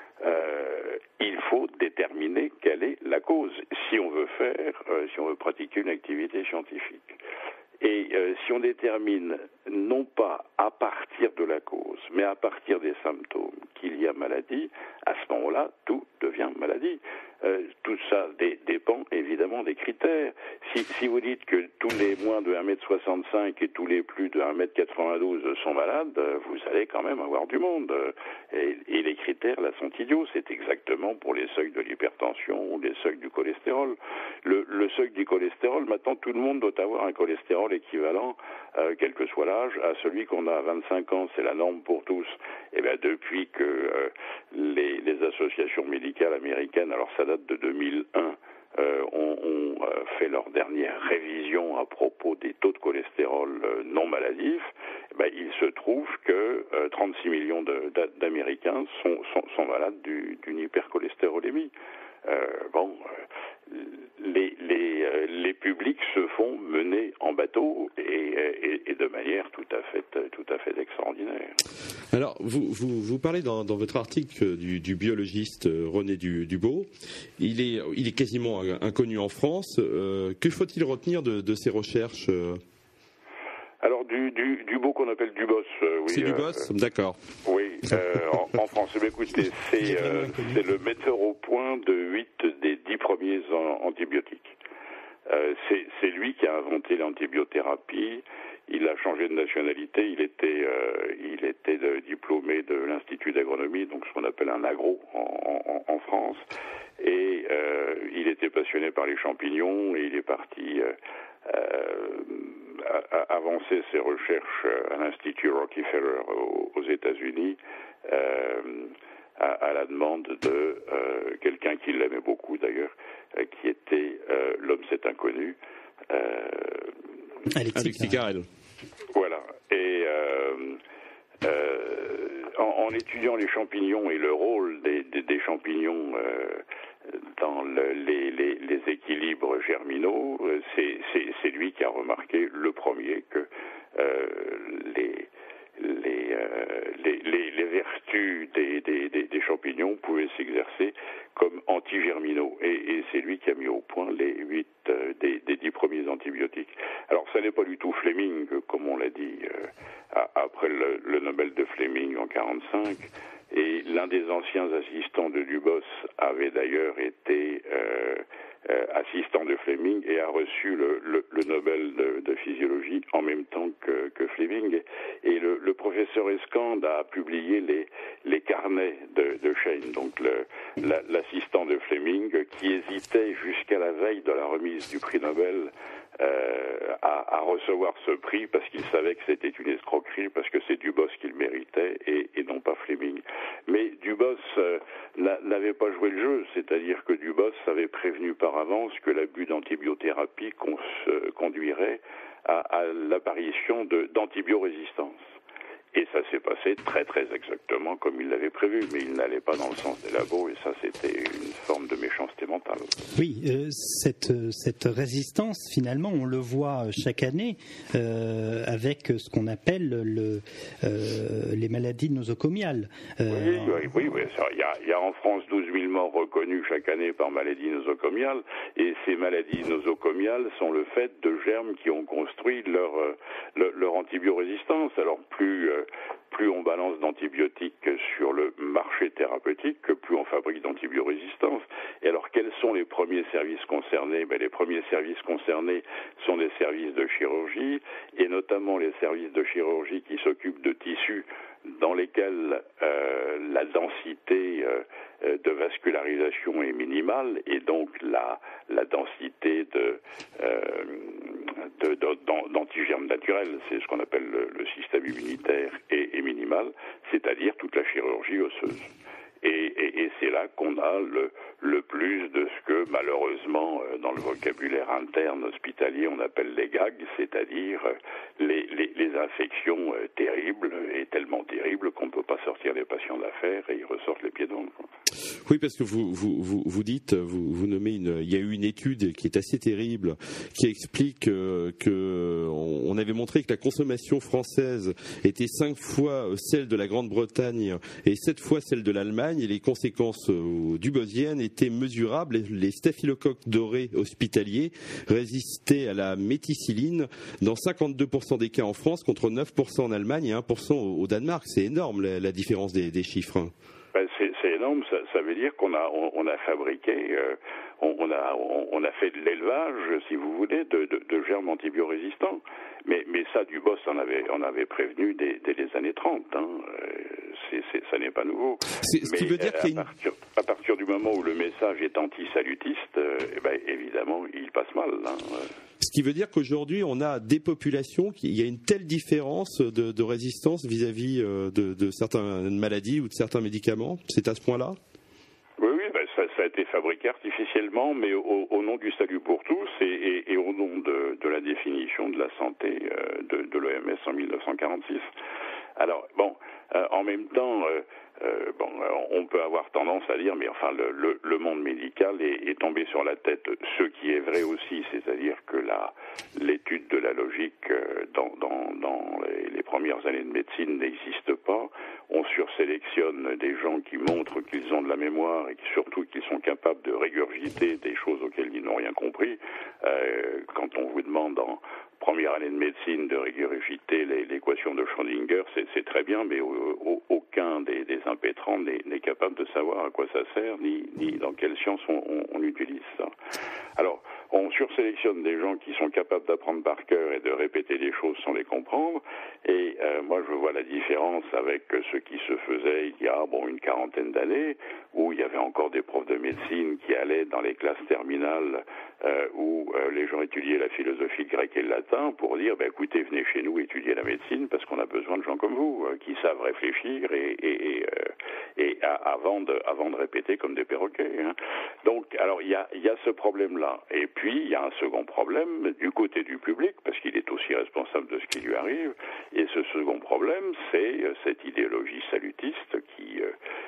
Speaker 4: Euh, il faut déterminer quelle est la cause, si on veut faire, euh, si on veut pratiquer une activité scientifique. Et euh, si on détermine, non pas à partir de la cause, mais à partir des symptômes qu'il y a maladie, à ce moment-là, tout devient maladie. Euh, tout ça dé- dépend évidemment des critères. Si, si vous dites que tous les moins de un mètre soixante-cinq et tous les plus de un mètre quatre-vingt-douze sont malades, vous allez quand même avoir du monde. Et, et les critères, là, sont idiots. C'est exactement pour les seuils de l'hypertension ou les seuils du cholestérol. Le, le seuil du cholestérol, maintenant, tout le monde doit avoir un cholestérol équivalent, euh, quel que soit l'âge, à celui qu'on a à vingt-cinq ans. C'est la norme pour tous. Et bien, depuis que euh, les, les associations médicales américaines, alors ça date de deux mille un, euh, ont, ont euh, fait leur dernière révision à propos des taux de cholestérol euh, non maladifs, eh ben, il se trouve que euh, trente-six millions de, d'a, d'Américains sont, sont, sont malades du, d'une hypercholestérolémie. Euh, bon, euh, les, les, euh, les publics se font mener en bateau et, et, et de manière tout à fait, tout à fait extraordinaire.
Speaker 1: Alors, vous, vous, vous parlez dans, dans votre article du, du biologiste René Dubos. Il est, il est quasiment inconnu en France. Euh, que faut-il retenir de, de ces recherches ?
Speaker 4: Alors, du, du, Dubos qu'on appelle Dubos, euh, oui.
Speaker 1: C'est Dubos, euh, d'accord.
Speaker 4: Oui, euh, en, en France. Mais écoutez, c'est, euh, c'est le metteur au point de huit des dix premiers antibiotiques. Euh, c'est, c'est lui qui a inventé l'antibiothérapie. Il a changé de nationalité. Il était, euh, il était de, diplômé de l'Institut d'agronomie, donc ce qu'on appelle un agro en, en, en France. Et euh, il était passionné par les champignons et il est parti euh, euh, a, a avancer ses recherches à l'Institut Rockefeller aux, aux États-Unis. Euh, À, à la demande de euh, quelqu'un qui l'aimait beaucoup d'ailleurs, euh, qui était euh, l'homme c'est inconnu, euh,
Speaker 3: Alexis Carrel.
Speaker 4: Voilà. Et euh, euh, en, en étudiant les champignons et le rôle des, des, des champignons euh, dans le, les, les, les équilibres germinaux, c'est, c'est, c'est lui qui a remarqué le premier que euh, les les, euh, les, les, les vertus des, des, des, des champignons pouvaient s'exercer comme antigerminaux. Et, et c'est lui qui a mis au point les huit euh, des, des dix premiers antibiotiques. Alors, ça n'est pas du tout Fleming, comme on l'a dit, euh, après le, le Nobel de Fleming en quarante-cinq. Et l'un des anciens assistants de Dubos avait d'ailleurs été euh, euh, assistant de Fleming et a reçu le, le, le Nobel de, de physiologie en même temps que, que Fleming. Et le, le professeur Escande a publié les, les carnets de, de Shane, donc le, la, l'assistant de Fleming, qui hésitait jusqu'à la veille de la remise du prix Nobel Euh, à, à recevoir ce prix parce qu'il savait que c'était une escroquerie, parce que c'est Dubos qui le méritait et, et non pas Fleming. Mais Dubos euh, n'avait pas joué le jeu, c'est-à-dire que Dubos avait prévenu par avance que l'abus d'antibiothérapie con, euh, conduirait à, à l'apparition de, d'antibiorésistance. Et ça s'est passé très très exactement comme il l'avait prévu, mais il n'allait pas dans le sens des labos, et ça c'était une forme de méchanceté mentale.
Speaker 3: Oui, euh, cette, cette résistance, finalement, on le voit chaque année euh, avec ce qu'on appelle le, euh, les maladies nosocomiales. Euh,
Speaker 4: oui, oui, oui, oui. Ça, il, y a, il y a en France douze mille morts reconnus chaque année par maladies nosocomiales, et ces maladies nosocomiales sont le fait de germes qui ont construit leur, leur, leur antibiorésistance. Alors plus... Euh, plus on balance d'antibiotiques sur le marché thérapeutique, plus on fabrique d'antibiorésistance. Et alors, quels sont les premiers services concernés ? Ben, les premiers services concernés sont des services de chirurgie, et notamment les services de chirurgie qui s'occupent de tissus dans lesquels euh, la densité euh, de vascularisation est minimale, et donc la, la densité de, euh, de, de, d'antigermes naturels, c'est ce qu'on appelle le, le système immunitaire, est, est minimale, c'est-à-dire toute la chirurgie osseuse. Et, et, et c'est là qu'on a le, le plus de ce que, malheureusement, dans le vocabulaire interne hospitalier, on appelle les gags, c'est-à-dire les, les, les infections terribles, et tellement terribles qu'on ne peut pas sortir les patients d'affaires et ils ressortent les pieds dans le coin.
Speaker 1: Oui, parce que vous, vous, vous, vous dites, vous, vous nommez une, il y a eu une étude qui est assez terrible, qui explique euh, que on avait montré que la consommation française était cinq fois celle de la Grande-Bretagne et sept fois celle de l'Allemagne, et les conséquences euh, dubosiennes étaient mesurables. Les staphylocoques dorés hospitaliers résistaient à la méticilline dans cinquante-deux pour cent des cas en France, contre neuf pour cent en Allemagne et un pour cent au, au Danemark. C'est énorme la, la différence des, des chiffres.
Speaker 4: Ben, c'est, c'est énorme, ça, ça veut dire qu'on a, on, on a fabriqué, euh, on, on, a, on, on a fait de l'élevage, si vous voulez, de, de, de germes antibiorésistants. Mais, mais ça, Dubos en avait, on avait prévenu dès, dès les années trente. Hein. C'est, c'est, ça n'est pas nouveau.
Speaker 1: C'est, ce
Speaker 4: mais
Speaker 1: qui veut dire
Speaker 4: à,
Speaker 1: qu'il y a une...
Speaker 4: partir, à partir du moment où le message est antisalutiste, euh, eh ben, évidemment, il passe mal. Hein.
Speaker 1: Ce qui veut dire qu'aujourd'hui, on a des populations, qui, il y a une telle différence de, de résistance vis-à-vis de, de certaines maladies ou de certains médicaments. C'est à ce point-là ?
Speaker 4: Oui, oui, ben ça, ça a été fabriqué artificiellement, mais au, au nom du salut pour tous et, et, et au nom de, de la définition de la santé euh, de, de l'O M S en mille neuf cent quarante-six. Alors, bon, euh, en même temps... Euh, Euh, bon, on peut avoir tendance à dire, mais enfin, le, le, le monde médical est, est tombé sur la tête. Ce qui est vrai aussi, c'est-à-dire que la, l'étude de la logique dans, dans, dans les, les premières années de médecine n'existe pas. On sursélectionne des gens qui montrent qu'ils ont de la mémoire et qui, surtout qu'ils sont capables de régurgiter des choses auxquelles ils n'ont rien compris. Euh, quand on vous demande en première année de médecine de régurgiter l'équation de Schrödinger, c'est, c'est très bien, mais au, au, aucun des, des impétrants n'est, n'est capable de savoir à quoi ça sert, ni, ni dans quelle science on, on, on utilise ça. Alors, on sursélectionne des gens qui sont capables d'apprendre par cœur et de répéter des choses sans les comprendre, et euh, moi je vois la différence avec ce qui se faisait il y a bon, une quarantaine d'années, où il y avait encore des profs de médecine qui allaient dans les classes terminales euh, où euh, les gens étudiaient la philosophie grecque et le latin pour dire, bah, écoutez, venez chez nous étudier la médecine parce qu'on a besoin de gens comme vous, euh, qui savent réfléchir et, et, et, euh, et à, avant, de, avant de répéter comme des perroquets. Hein. Donc, alors, il y a, y a ce problème-là. Et puis, il y a un second problème du côté du public, parce qu'il est aussi responsable de ce qui lui arrive. Et ce second problème, c'est euh, cette idéologie salutiste qui, euh,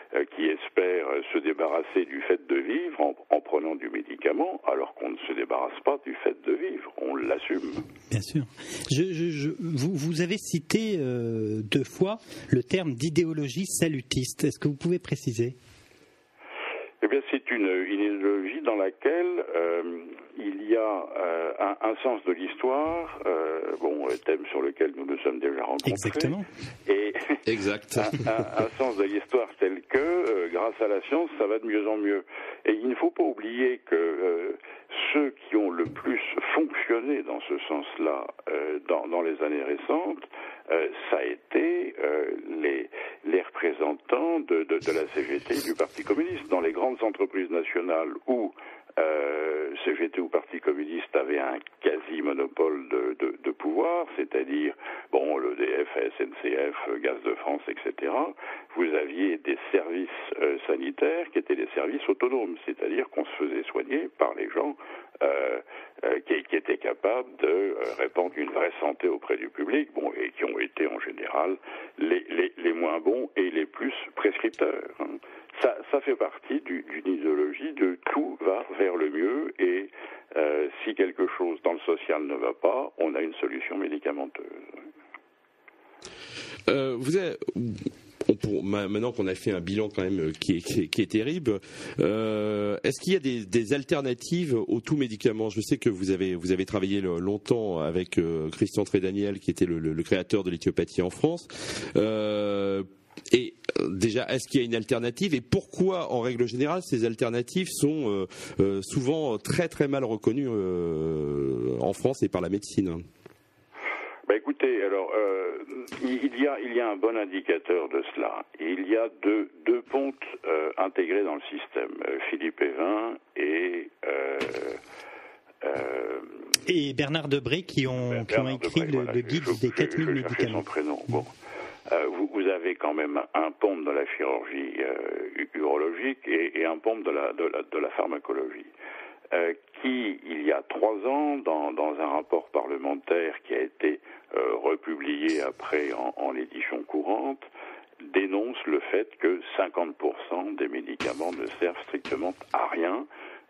Speaker 4: euh, qui espèrent se débarrasser du fait de vivre en, en prenant du médicament, alors qu'on ne se débarrasse pas du fait de vivre, on l'assume.
Speaker 3: Bien sûr. Je, je, je, vous, vous avez cité euh, deux fois le terme d'idéologie salutiste. Est-ce que vous pouvez préciser ?
Speaker 4: Eh bien, c'est une, une idéologie dans laquelle euh, il y a euh, un, un sens de l'histoire, euh, bon, thème sur lequel nous nous sommes déjà rencontrés.
Speaker 3: Exactement.
Speaker 4: Et
Speaker 1: exact.
Speaker 4: un, un, un sens de l'histoire tel que, euh, grâce à la science, ça va de mieux en mieux. Et il ne faut pas oublier que euh, ceux qui ont le plus fonctionné dans ce sens-là euh, dans, dans les années récentes, euh, ça a été euh, les, les représentants de, de, de la C G T et du Parti communiste. Dans les grandes entreprises nationales où euh, C G T ou Parti communiste avait un quasi-monopole de, de, de pouvoir, c'est-à-dire, bon, l'E D F, S N C F, Gaz de France, et cetera, vous aviez des services euh, sanitaires qui étaient des services autonomes, c'est-à-dire qu'on se faisait soigner par les gens euh, euh, qui, qui étaient capables de euh, répandre une vraie santé auprès du public, bon, et qui ont été en général les, les, les moins bons et les plus prescripteurs. Hein. Ça, ça fait partie du, d'une idéologie de tout va vers le mieux et euh, si quelque chose dans le social ne va pas, on a une solution médicamenteuse.
Speaker 1: Euh, vous avez... On, pour, maintenant qu'on a fait un bilan quand même qui est, qui est, qui est terrible, euh, est-ce qu'il y a des, des alternatives aux tout médicaments ? Je sais que vous avez, vous avez travaillé longtemps avec euh, Christian Trédaniel, qui était le, le, le créateur de l'éthiopathie en France. Euh, et déjà, est-ce qu'il y a une alternative ? Et pourquoi, en règle générale, ces alternatives sont euh, euh, souvent très très mal reconnues euh, en France et par la médecine ?
Speaker 4: Bah écoutez, alors euh, il y a il y a un bon indicateur de cela. Il y a deux deux pontes euh, intégrées dans le système, euh, Philippe Evin et euh, euh,
Speaker 3: et Bernard Debré qui ont
Speaker 4: Bernard
Speaker 3: qui ont écrit
Speaker 4: Debré,
Speaker 3: le,
Speaker 4: voilà,
Speaker 3: le guide
Speaker 4: je,
Speaker 3: des quatre mille
Speaker 4: je, je
Speaker 3: médicaments.
Speaker 4: Son prénom. Bon. Euh, vous, vous avez quand même un pompe de la chirurgie euh, urologique et, et un pompe de la de la de la pharmacologie. Euh, qui, il y a trois ans, dans, dans un rapport parlementaire qui a été euh, republié après en, en édition courante, dénonce le fait que cinquante pour cent des médicaments ne servent strictement à rien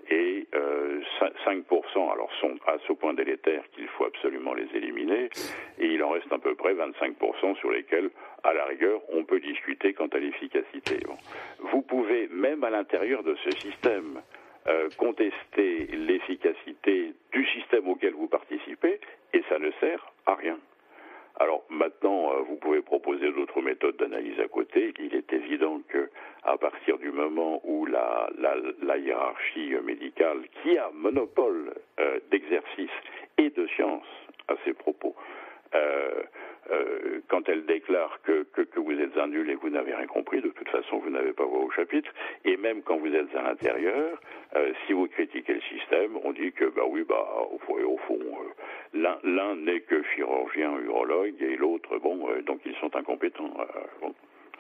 Speaker 4: et euh, cinq pour cent alors sont à ce point délétères qu'il faut absolument les éliminer et il en reste à peu près vingt-cinq pour cent sur lesquels, à la rigueur, on peut discuter quant à l'efficacité. Bon. Vous pouvez, même à l'intérieur de ce système, Euh, contester l'efficacité du système auquel vous participez et ça ne sert à rien. Alors maintenant, euh, vous pouvez proposer d'autres méthodes d'analyse à côté. Il est évident que à partir du moment où la, la, la hiérarchie médicale, qui a monopole euh, d'exercice et de science à ses propos, euh, Euh, quand elle déclare que, que, que vous êtes un nul et que vous n'avez rien compris, de toute façon, vous n'avez pas voix au chapitre. Et même quand vous êtes à l'intérieur, euh, si vous critiquez le système, on dit que, bah oui, bah, au, au fond, euh, l'un, l'un n'est que chirurgien, urologue, et l'autre, bon, euh, donc ils sont incompétents. Euh, bon.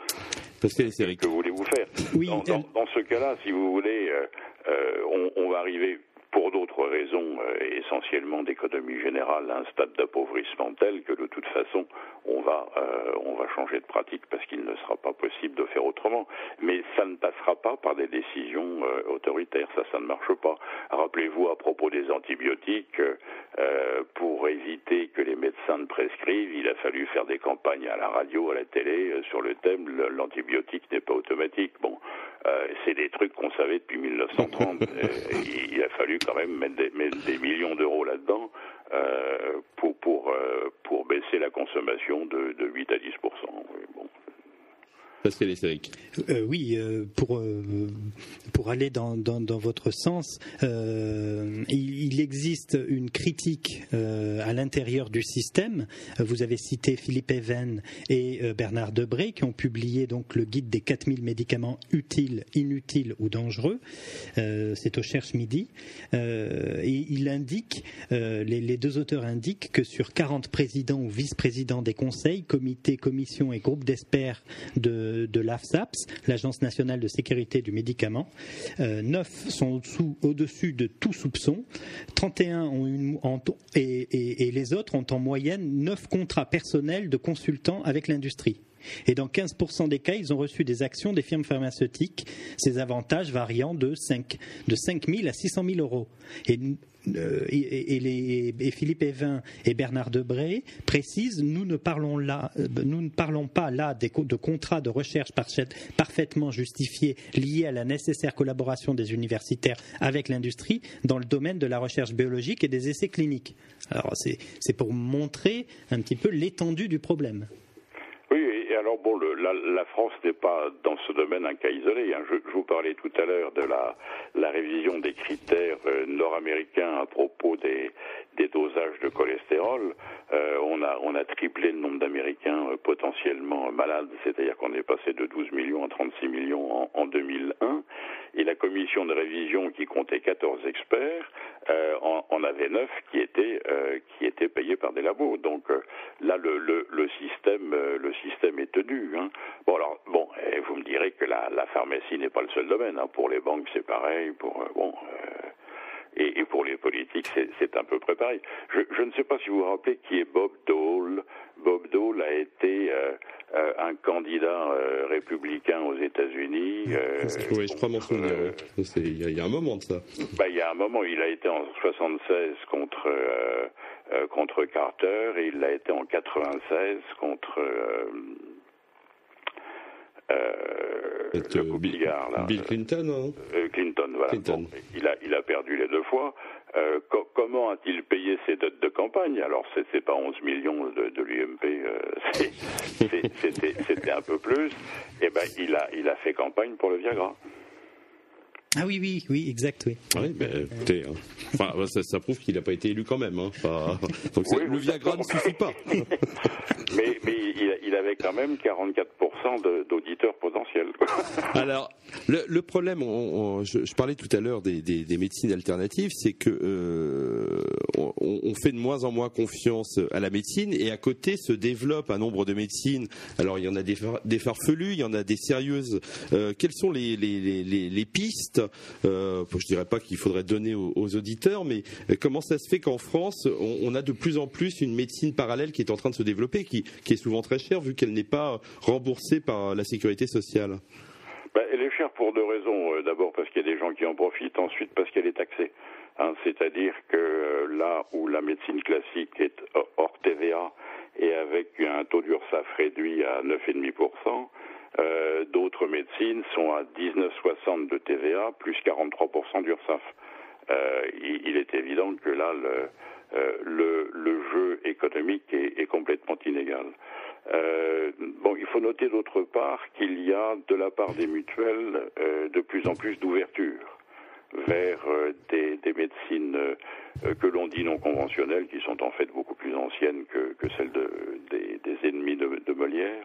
Speaker 1: Pascal Esseric.
Speaker 4: Que voulez-vous faire ?
Speaker 3: Oui,
Speaker 4: dans, dans, dans ce cas-là, si vous voulez, euh, euh, on, on va arriver pour d'autres raisons, euh, essentiellement d'économie générale, à un stade d'appauvrissement tel que de toute façon, on va, euh, on va changer de pratique parce qu'il ne sera pas possible de faire autrement. Mais ça ne passera pas par des décisions euh, autoritaires, ça, ça ne marche pas. Rappelez-vous à propos des antibiotiques, euh, pour éviter que les médecins ne prescrivent, il a fallu faire des campagnes à la radio, à la télé, euh, sur le thème « l'antibiotique n'est pas automatique ». Bon, euh, c'est des trucs qu'on savait depuis mille neuf cent trente. euh, il a fallu quand même mettre des, mettre des millions d'euros là-dedans euh, pour, pour, euh, pour baisser la consommation de, de huit à dix pour cent. Oui, bon.
Speaker 1: Pascal Esseric.
Speaker 3: Euh, oui, euh, pour, euh, pour aller dans, dans, dans votre sens, euh, il, il existe une critique euh, à l'intérieur du système. Vous avez cité Philippe Even et euh, Bernard Debré qui ont publié donc le guide des quatre mille médicaments utiles, inutiles ou dangereux. Euh, c'est au Cherche Midi. Euh, et il indique, euh, les, les deux auteurs indiquent que sur quarante présidents ou vice-présidents des conseils, comités, commissions et groupes d'experts de, de l'A F S A P S, l'Agence nationale de sécurité du médicament, euh, neuf sont au-dessous, au-dessus de tout soupçon, trente et un ont une, en, et, et, et les autres ont en moyenne neuf contrats personnels de consultants avec l'industrie. Et dans quinze pour cent des cas, ils ont reçu des actions des firmes pharmaceutiques, ces avantages variant de cinq mille à six cent mille euros. Et Euh, et, et, les, et Philippe Evin et Bernard Debré précisent nous ne parlons là, euh, nous ne parlons pas là des, de contrats de recherche parfaitement justifiés liés à la nécessaire collaboration des universitaires avec l'industrie dans le domaine de la recherche biologique et des essais cliniques. Alors c'est, c'est pour montrer un petit peu l'étendue du problème.
Speaker 4: Oui, et alors bon, le, la, la France n'est pas dans ce domaine un cas isolé. Hein. Je, je vous parlais tout à l'heure de la, la révision des critères euh, nord-américains à propos des, des dosages de cholestérol. Euh, on a, on a triplé le nombre d'Américains euh, potentiellement malades, c'est-à-dire qu'on est passé de douze millions à trente-six millions en, en deux mille un. Et la commission de révision, qui comptait quatorze experts, euh, en, en avait neuf qui étaient, euh, qui étaient payés par des labos. Donc euh, là, le, le, le système, euh, le système est tenu. Hein. Bon, alors, bon, et vous me direz que la, la pharmacie n'est pas le seul domaine. Hein. Pour les banques, c'est pareil. Pour euh, bon. Euh, Et, et pour les politiques, c'est, c'est un peu préparé. Je, je ne sais pas si vous vous rappelez qui est Bob Dole. Bob Dole a été euh, euh, un candidat euh, républicain aux États-Unis. Euh,
Speaker 1: oui, je crois m'en souvenir. Euh, il y, y a un moment de ça.
Speaker 4: Bah, il y a un moment, il a été en soixante-seize contre euh, euh, contre Carter et il l'a été en quatre-vingt-seize contre euh, Euh, le coupillard, là.
Speaker 1: Bill Clinton, hein
Speaker 4: euh, Clinton, voilà. Clinton. Bon, il a, il a perdu les deux fois. Euh, co- comment a-t-il payé ses dettes de campagne? Alors, c'est, c'est pas onze millions de, de l'U M P, euh, c'est, c'est, c'était, c'était un peu plus. Eh ben, il a, il a fait campagne pour le Viagra.
Speaker 3: Ah oui, oui, oui, exact, oui.
Speaker 1: Oui, mais écoutez, hein. Enfin, ça, ça prouve qu'il n'a pas été élu quand même. Hein. Enfin, donc
Speaker 4: oui,
Speaker 1: le Viagra ne suffit pas.
Speaker 4: mais mais il, il avait quand même quarante-quatre pour cent de, d'auditeurs potentiels.
Speaker 1: Alors, le, le problème, on, on, je, je parlais tout à l'heure des, des, des médecines alternatives, c'est que euh, on, on fait de moins en moins confiance à la médecine et à côté se développe un nombre de médecines. Alors, il y en a des, des farfelues, il y en a des sérieuses. Euh, quelles sont les, les, les, les pistes? Euh, je dirais pas qu'il faudrait donner aux, aux auditeurs, mais comment ça se fait qu'en France, on, on a de plus en plus une médecine parallèle qui est en train de se développer, qui, qui est souvent très chère vu qu'elle n'est pas remboursée par la sécurité sociale?
Speaker 4: Ben, elle est chère pour deux raisons. Euh, d'abord parce qu'il y a des gens qui en profitent, ensuite parce qu'elle est taxée. Hein, c'est-à-dire que euh, là où la médecine classique est hors T V A et avec un taux d'URSSAF réduit à neuf virgule cinq pour cent, Euh, d'autres médecines sont à dix-neuf virgule soixante de T V A plus quarante-trois pour cent d'URSSAF. Euh, il, il est évident que là, le, euh, le, le jeu économique est, est complètement inégal. Euh, bon, il faut noter d'autre part qu'il y a de la part des mutuelles euh, de plus en plus d'ouverture vers euh, des, des médecines euh, que l'on dit non conventionnelles, qui sont en fait beaucoup plus anciennes que, que celles de, des, des ennemis de, de Molière.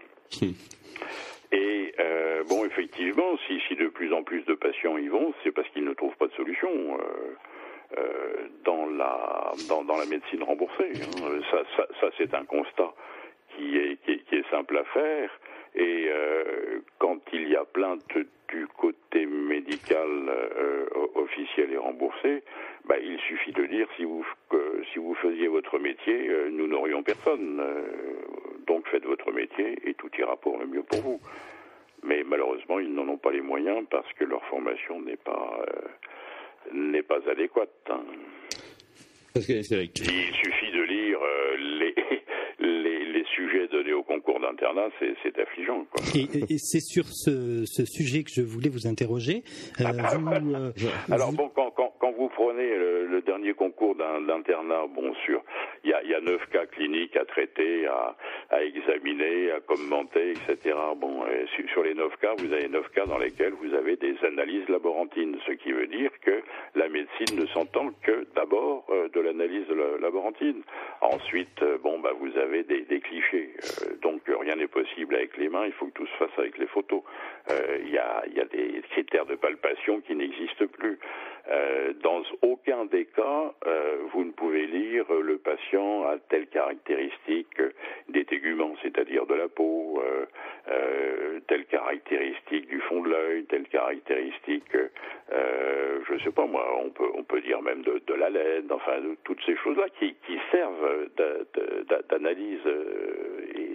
Speaker 4: Et euh, bon, effectivement, si, si de plus en plus de patients y vont, c'est parce qu'ils ne trouvent pas de solution euh, euh, dans la dans, dans la médecine remboursée. Hein. Ça, ça, ça, c'est un constat qui est, qui est, qui est simple à faire. Et euh, quand il y a plainte du côté médical euh, officiel et remboursé, bah, il suffit de dire si vous que, si vous faisiez votre métier, euh, nous n'aurions personne. Euh, donc faites votre métier et tout ira pour le mieux pour vous. Mais malheureusement, ils n'en ont pas les moyens parce que leur formation n'est pas euh, n'est pas adéquate. Hein.
Speaker 1: Parce que c'est vrai que...
Speaker 4: Il suffit de lire euh, les, les les sujets donnés au concours d'internat, c'est, c'est affligeant, quoi.
Speaker 3: Et, et c'est sur ce, ce sujet que je voulais vous interroger. Euh, vous, euh,
Speaker 4: Alors
Speaker 3: vous...
Speaker 4: bon, quand, quand, quand vous prenez le, le dernier concours d'un, d'internat, bon, sûr, il y a, y a neuf cas cliniques à traiter, à, à examiner, à commenter, et cetera. Bon, et sur, sur les neuf cas, vous avez neuf cas dans lesquels vous avez des analyses laborantines, ce qui veut dire que la médecine ne s'entend que d'abord euh, de l'analyse laborantine. Ensuite, euh, bon, bah, vous avez des, des clichés. Euh, donc, rien n'est possible avec les mains, il faut que tout se fasse avec les photos. Il euh, y, a, y a des critères de palpation qui n'existent plus. Euh, dans aucun des cas, euh, vous ne pouvez lire le patient a telle caractéristique des téguments, c'est-à-dire de la peau, euh, euh, telle caractéristique du fond de l'œil, telle caractéristique, euh, je ne sais pas moi, on peut, on peut dire même de, de la laine, enfin de, toutes ces choses-là qui, qui servent d'a, d'a, d'analyse et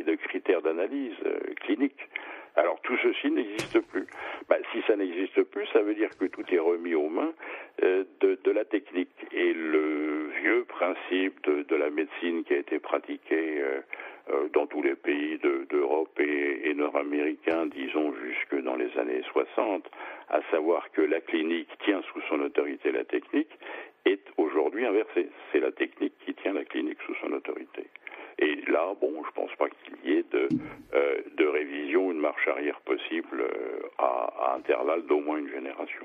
Speaker 4: de critères d'analyse euh, clinique. Alors tout ceci n'existe plus. Bah, si ça n'existe plus, ça veut dire que tout est remis aux mains euh, de, de la technique. Et le vieux principe de, de la médecine qui a été pratiqué euh, euh, dans tous les pays de, d'Europe et, et nord-américains, disons jusque dans les années soixante, à savoir que la clinique tient sous son autorité la technique, est aujourd'hui inversé. C'est la technique qui tient la clinique sous son autorité. Et là, bon, je pense pas qu'il y ait de, euh, de révision ou de marche arrière possible euh, à, à intervalle d'au moins une génération.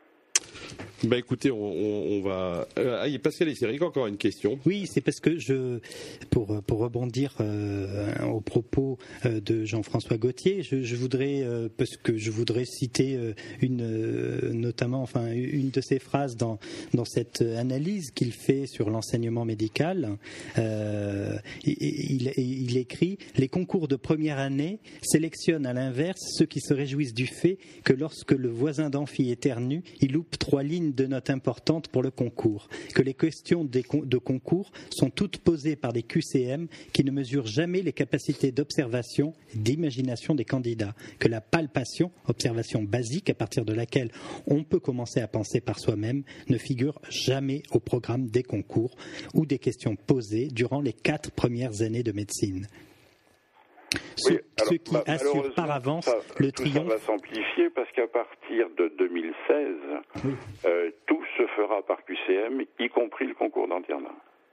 Speaker 1: Bah écoutez, on, on, on va. Euh, ah, Pascal et Cédric, encore une question.
Speaker 3: Oui, c'est parce que je, pour pour rebondir euh, aux propos euh, de Jean-François Gautier, je, je voudrais euh, parce que je voudrais citer euh, une, euh, notamment, enfin, une de ses phrases dans dans cette analyse qu'il fait sur l'enseignement médical. Euh, il, il, il écrit: les concours de première année sélectionnent à l'inverse ceux qui se réjouissent du fait que lorsque le voisin d'amphi éternue, il loupe trois lignes de notes importantes pour le concours, que les questions de concours sont toutes posées par des Q C M qui ne mesurent jamais les capacités d'observation et d'imagination des candidats, que la palpation, observation basique à partir de laquelle on peut commencer à penser par soi-même, ne figure jamais au programme des concours ou des questions posées durant les quatre premières années de médecine. Ce,
Speaker 4: oui, alors,
Speaker 3: ce qui
Speaker 4: bah,
Speaker 3: assure par avance
Speaker 4: ça,
Speaker 3: le
Speaker 4: tout
Speaker 3: triomphe.
Speaker 4: Ça va s'amplifier parce qu'à partir de deux mille seize, oui. euh, tout se fera par Q C M, y compris le concours d'internat.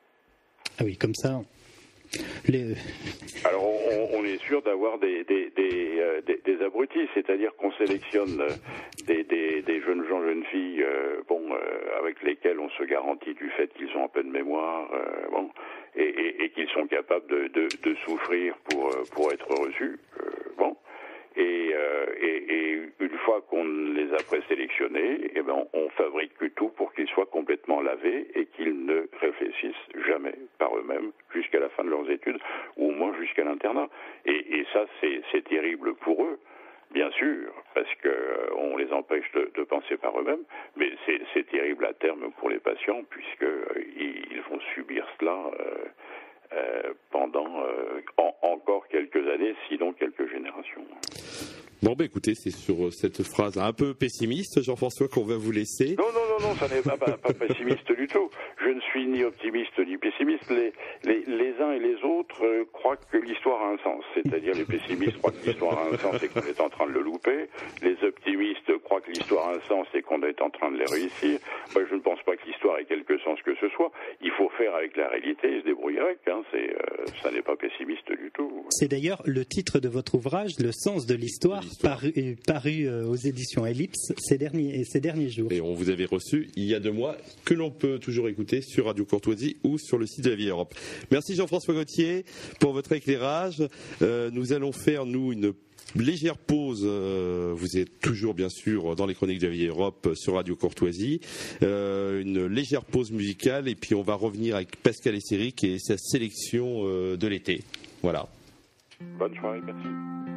Speaker 3: Ah oui, comme ça. Les...
Speaker 4: Alors on, on est sûr d'avoir des, des, des, euh, des, des abrutis, c'est-à-dire qu'on sélectionne des, des, des jeunes gens, jeunes filles, euh, bon, euh, avec lesquels on se garantit du fait qu'ils ont un peu de mémoire, euh, bon, et, et, et qu'ils sont capables de, de, de souffrir pour, pour être reçus, euh, bon. Et, euh, et, et une fois qu'on les a présélectionnés, eh ben on fabrique tout pour qu'ils soient complètement lavés et qu'ils ne réfléchissent jamais par eux-mêmes jusqu'à la fin de leurs études, ou au moins jusqu'à l'internat. Et, et ça, c'est, c'est terrible pour eux, bien sûr, parce que euh, on les empêche de, de penser par eux-mêmes, mais c'est, c'est terrible à terme pour les patients, puisque euh, ils vont subir cela euh, euh, pendant euh, en, encore quelques années, sinon quelques générations.
Speaker 1: Bon, ben écoutez, c'est sur cette phrase un peu pessimiste, Jean-François, qu'on va vous laisser.
Speaker 4: Non, non, non, non, ça n'est pas, pas, pas pessimiste du tout. Je ne suis ni optimiste ni pessimiste. Les, les, les uns et les autres euh, croient que l'histoire a un sens. C'est-à-dire les pessimistes croient que l'histoire a un sens et qu'on est en train de le louper. Les optimistes croient que l'histoire a un sens et qu'on est en train de les réussir. Moi, je ne pense pas que l'histoire ait quelque sens que ce soit. Il faut faire avec la réalité et se débrouiller avec. Hein. C'est, euh, ça n'est pas pessimiste du tout.
Speaker 3: C'est d'ailleurs le titre de votre ouvrage, Le sens de l'histoire, paru, paru aux éditions Ellipse ces derniers, ces derniers jours.
Speaker 1: Et on vous avait reçu il y a deux mois, que l'on peut toujours écouter sur Radio Courtoisie ou sur le site de la Vieille Europe. Merci Jean-François Gautier pour votre éclairage. Euh, nous allons faire, nous, une légère pause. Euh, vous êtes toujours, bien sûr, dans les chroniques de la Vieille Europe sur Radio Courtoisie. Euh, une légère pause musicale et puis on va revenir avec Pascal et Cédric et sa sélection euh, de l'été. Voilà.
Speaker 4: Bonne soirée, merci.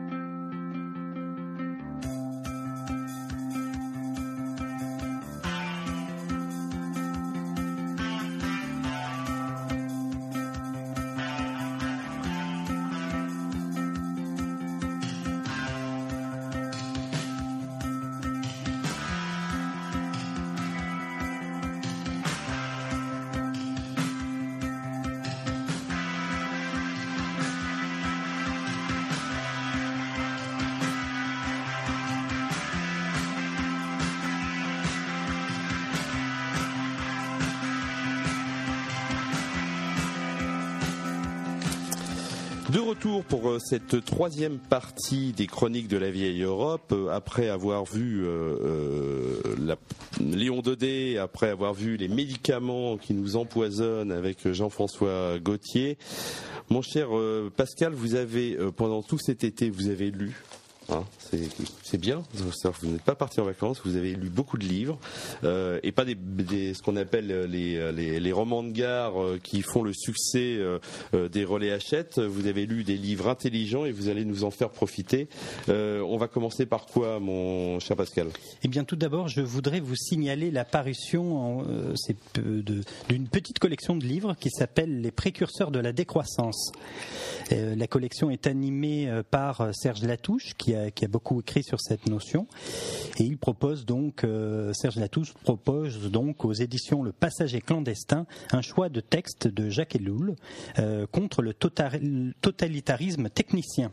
Speaker 1: De retour pour cette troisième partie des chroniques de la Vieille Europe, après avoir vu euh, la, Léon Daudet, après avoir vu les médicaments qui nous empoisonnent avec Jean-François Gautier. Mon cher euh, Pascal, vous avez, euh, pendant tout cet été, vous avez lu Hein, c'est, c'est bien. Vous n'êtes pas parti en vacances. Vous avez lu beaucoup de livres euh, et pas des, des ce qu'on appelle les, les, les romans de gare euh, qui font le succès euh, euh, des relais Hachette. Vous avez lu des livres intelligents et vous allez nous en faire profiter. Euh, on va commencer par quoi, mon cher Pascal ?
Speaker 3: Eh bien, tout d'abord, je voudrais vous signaler la parution en, euh, c'est, de, d'une petite collection de livres qui s'appelle Les précurseurs de la décroissance. Euh, la collection est animée euh, par Serge Latouche, qui a, qui a beaucoup écrit sur cette notion, et il propose donc, euh, Serge Latouche propose donc aux éditions Le Passager clandestin un choix de texte de Jacques Ellul euh, contre le total, totalitarisme technicien.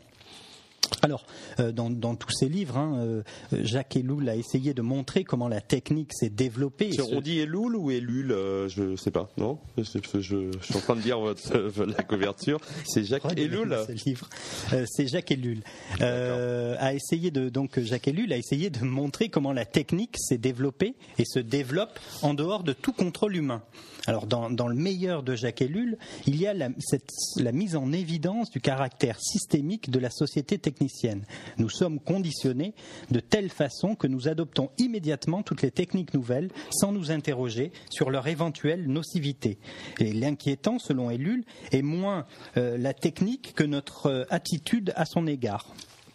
Speaker 3: Alors, euh, dans, dans tous ces livres, hein, euh, Jacques Ellul a essayé de montrer comment la technique s'est développée.
Speaker 1: C'est, on dit Ellul ou Ellul euh, je ne sais pas, non je, je, je, je suis en train de lire votre, la couverture. C'est Jacques Ellul.
Speaker 3: Ce livre, euh, c'est Jacques Ellul. Euh, a essayé de donc Jacques Ellul a essayé de montrer comment la technique s'est développée et se développe en dehors de tout contrôle humain. Alors, dans, dans le meilleur de Jacques Ellul, il y a la, cette, la mise en évidence du caractère systémique de la société technicienne. Nous sommes conditionnés de telle façon que nous adoptons immédiatement toutes les techniques nouvelles sans nous interroger sur leur éventuelle nocivité. Et l'inquiétant, selon Ellul, est moins euh, la technique que notre euh, attitude à son égard.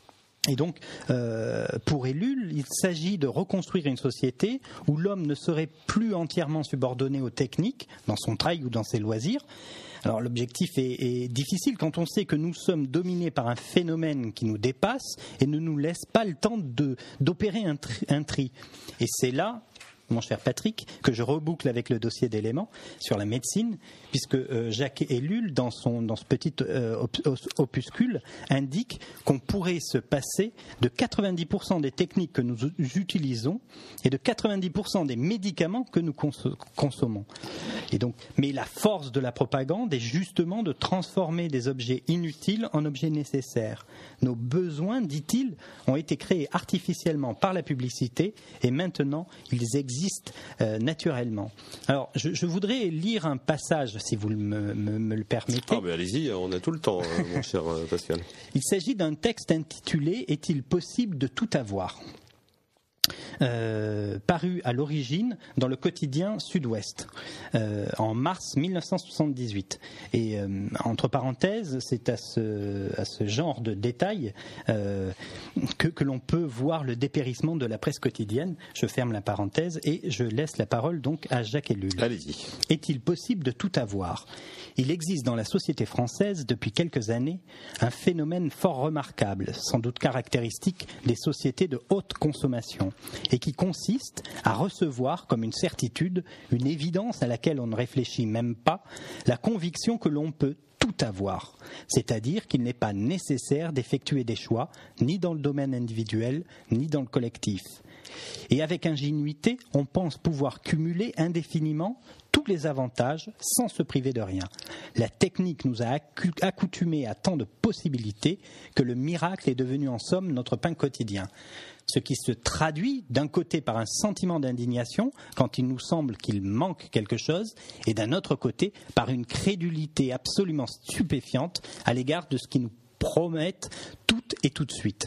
Speaker 3: Et donc, euh, pour Ellul, il s'agit de reconstruire une société où l'homme ne serait plus entièrement subordonné aux techniques, dans son travail ou dans ses loisirs. Alors, l'objectif est, est difficile quand on sait que nous sommes dominés par un phénomène qui nous dépasse et ne nous laisse pas le temps de, d'opérer un tri, un tri. Et c'est là, mon cher Patrick, que je reboucle avec le dossier d'éléments sur la médecine, puisque euh, Jacques Ellul, dans, son, dans ce petit euh, opuscule, indique qu'on pourrait se passer de quatre-vingt-dix pour cent des techniques que nous utilisons et de quatre-vingt-dix pour cent des médicaments que nous cons- consommons. Et donc, mais la force de la propagande est justement de transformer des objets inutiles en objets nécessaires. Nos besoins, dit-il, ont été créés artificiellement par la publicité et maintenant ils existent Euh, naturellement. Alors, je, je voudrais lire un passage, si vous me, me, me le permettez.
Speaker 1: Ah, mais allez-y, on a tout le temps, hein, mon cher Pascal.
Speaker 3: Il s'agit d'un texte intitulé « Est-il possible de tout avoir ?» Euh, paru à l'origine dans le quotidien Sud-Ouest euh, en mars dix-neuf cent soixante-dix-huit. Et euh, entre parenthèses, c'est à ce, à ce genre de détails euh, que, que l'on peut voir le dépérissement de la presse quotidienne. Je ferme la parenthèse et je laisse la parole donc à Jacques Ellul.
Speaker 1: Allez-y.
Speaker 3: Est-il possible de tout avoir ? Il existe dans la société française depuis quelques années un phénomène fort remarquable, sans doute caractéristique des sociétés de haute consommation, et qui consiste à recevoir comme une certitude, une évidence à laquelle on ne réfléchit même pas, la conviction que l'on peut tout avoir, c'est-à-dire qu'il n'est pas nécessaire d'effectuer des choix, ni dans le domaine individuel, ni dans le collectif. Et avec ingénuité, on pense pouvoir cumuler indéfiniment tous les avantages sans se priver de rien. La technique nous a accoutumés à tant de possibilités que le miracle est devenu en somme notre pain quotidien. Ce qui se traduit d'un côté par un sentiment d'indignation quand il nous semble qu'il manque quelque chose et d'un autre côté par une crédulité absolument stupéfiante à l'égard de ce qui nous promettent tout et tout de suite.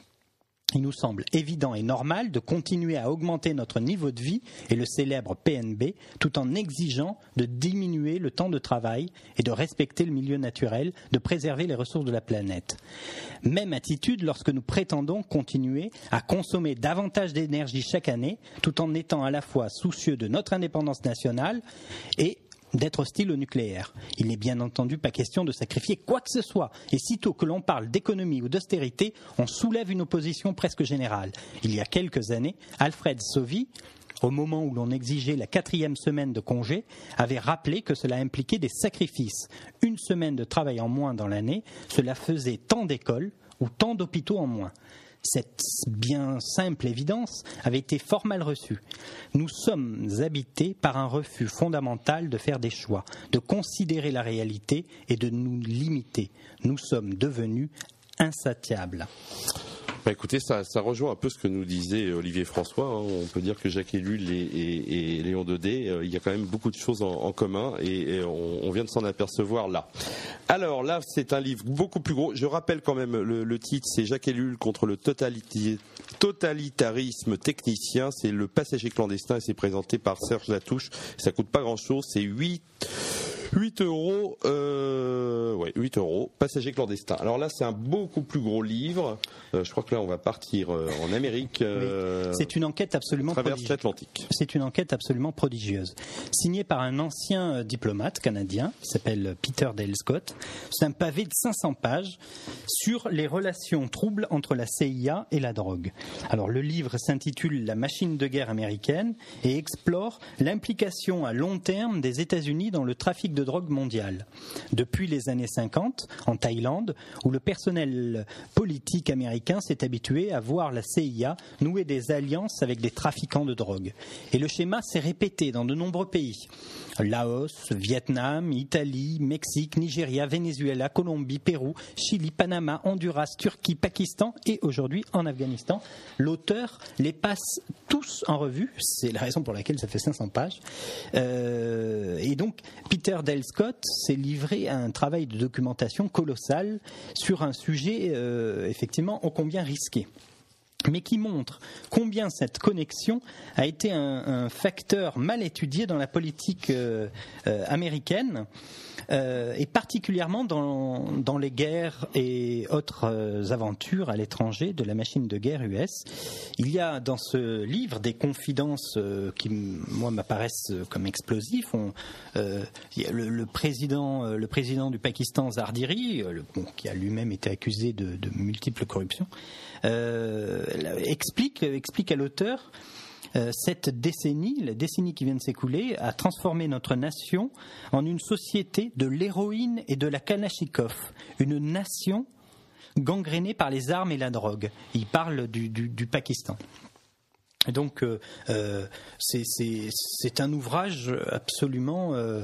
Speaker 3: Il nous semble évident et normal de continuer à augmenter notre niveau de vie et le célèbre P N B tout en exigeant de diminuer le temps de travail et de respecter le milieu naturel, de préserver les ressources de la planète. Même attitude lorsque nous prétendons continuer à consommer davantage d'énergie chaque année tout en étant à la fois soucieux de notre indépendance nationale et d'être hostile au nucléaire. Il n'est bien entendu pas question de sacrifier quoi que ce soit. Et sitôt que l'on parle d'économie ou d'austérité, on soulève une opposition presque générale. Il y a quelques années, Alfred Sauvy, au moment où l'on exigeait la quatrième semaine de congé, avait rappelé que cela impliquait des sacrifices. Une semaine de travail en moins dans l'année, cela faisait tant d'écoles ou tant d'hôpitaux en moins. Cette bien simple évidence avait été fort mal reçue. Nous sommes habités par un refus fondamental de faire des choix, de considérer la réalité et de nous limiter. Nous sommes devenus insatiables.
Speaker 1: Bah écoutez, ça, ça rejoint un peu ce que nous disait Olivier François. Hein. On peut dire que Jacques Ellul et, et, et Léon Daudet, euh, il y a quand même beaucoup de choses en, en commun et, et on, on vient de s'en apercevoir là. Alors là, c'est un livre beaucoup plus gros. Je rappelle quand même le, le titre, c'est Jacques Ellul contre le totaliti- totalitarisme technicien. C'est Le Passager clandestin et c'est présenté par Serge Latouche. Ça coûte pas grand-chose, c'est huit euros. Euh, ouais, huit euros. Passager clandestin. Alors là, c'est un beaucoup plus gros livre. Euh, je crois que là, on va partir euh, en Amérique. Euh,
Speaker 3: oui. C'est une enquête absolument
Speaker 1: traverse
Speaker 3: prodigieuse.
Speaker 1: l'Atlantique.
Speaker 3: C'est une enquête absolument prodigieuse, signée par un ancien diplomate canadien qui s'appelle Peter Dale Scott. C'est un pavé de cinq cents pages sur les relations troubles entre la C I A et la drogue. Alors le livre s'intitule La machine de guerre américaine et explore l'implication à long terme des États-Unis dans le trafic de drogue mondiale. Depuis les années cinquante, en Thaïlande, où le personnel politique américain s'est habitué à voir la C I A nouer des alliances avec des trafiquants de drogue. Et le schéma s'est répété dans de nombreux pays. Laos, Vietnam, Italie, Mexique, Nigeria, Venezuela, Colombie, Pérou, Chili, Panama, Honduras, Turquie, Pakistan et aujourd'hui en Afghanistan. L'auteur les passe tous en revue, c'est la raison pour laquelle ça fait cinq cents pages. Euh, et donc Peter Dale Scott s'est livré à un travail de documentation colossal sur un sujet euh, effectivement ô combien risqué, mais qui montre combien cette connexion a été un, un facteur mal étudié dans la politique euh, euh, américaine, euh, et particulièrement dans, dans les guerres et autres euh, aventures à l'étranger de la machine de guerre U S. Il y a dans ce livre des confidences euh, qui, moi, m'apparaissent comme explosives. On, euh, il y a le, le, président, euh, le président du Pakistan, Zardari, euh, le, bon, qui a lui-même été accusé de, de multiples corruptions, Euh, explique, explique à l'auteur euh, cette décennie, la décennie qui vient de s'écouler, a transformé notre nation en une société de l'héroïne et de la Kalachnikov, une nation gangrénée par les armes et la drogue. Il parle du, du, du Pakistan. Donc euh, euh, c'est, c'est, c'est un ouvrage absolument euh,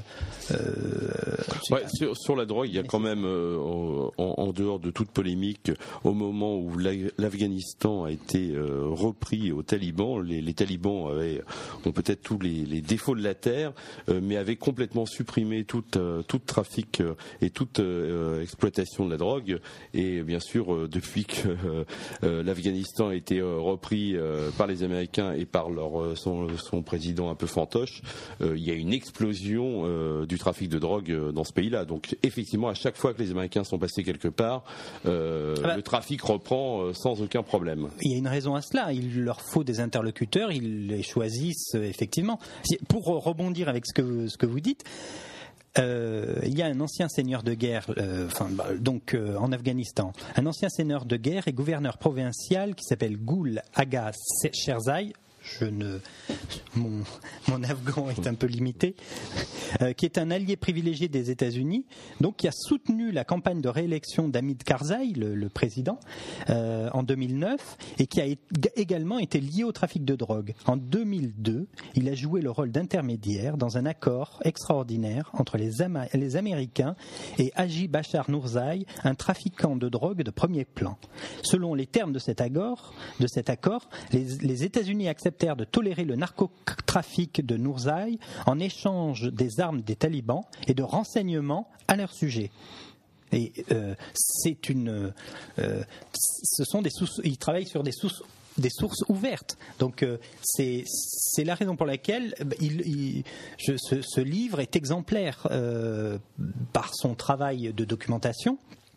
Speaker 3: euh,
Speaker 1: ouais, sur, sur la drogue, il y a quand même euh, en, en dehors de toute polémique, au moment où l'Afghanistan a été euh, repris aux talibans, les, les talibans avaient, ont peut-être tous les, les défauts de la terre, euh, mais avaient complètement supprimé tout, euh, tout trafic euh, et toute euh, exploitation de la drogue. Et bien sûr, euh, depuis que euh, l'Afghanistan a été euh, repris euh, par les Américains et par leur, son, son président un peu fantoche, euh, il y a une explosion euh, du trafic de drogue euh, dans ce pays-là. Donc effectivement, à chaque fois que les Américains sont passés quelque part, euh, ah bah, le trafic reprend euh, sans aucun problème.
Speaker 3: Il y a une raison à cela. Il leur faut des interlocuteurs, ils les choisissent euh, effectivement. Pour rebondir avec ce que, ce que vous dites, Euh, il y a un ancien seigneur de guerre, euh, enfin, bah, donc euh, en Afghanistan, un ancien seigneur de guerre et gouverneur provincial qui s'appelle Gul Agha Sherzai. Je ne, mon, mon afghan est un peu limité, euh, qui est un allié privilégié des États-Unis, donc qui a soutenu la campagne de réélection d'Hamid Karzai, le, le président, euh, en deux mille neuf, et qui a é- également été lié au trafic de drogue. En deux mille deux, il a joué le rôle d'intermédiaire dans un accord extraordinaire entre les, Ama- les Américains et Haji Bashar Nourzai, un trafiquant de drogue de premier plan. Selon les termes de cet accord, de cet accord les, les États-Unis acceptent de tolérer le narcotrafic de Nourzai en échange des armes des talibans et de renseignements à leur sujet. Et euh, c'est une, euh, ce sont des sources, ils travaillent sur des sources, des sources ouvertes. Donc euh, c'est, c'est la raison pour laquelle il, il, je, ce, ce livre est exemplaire euh, par son travail de documentation.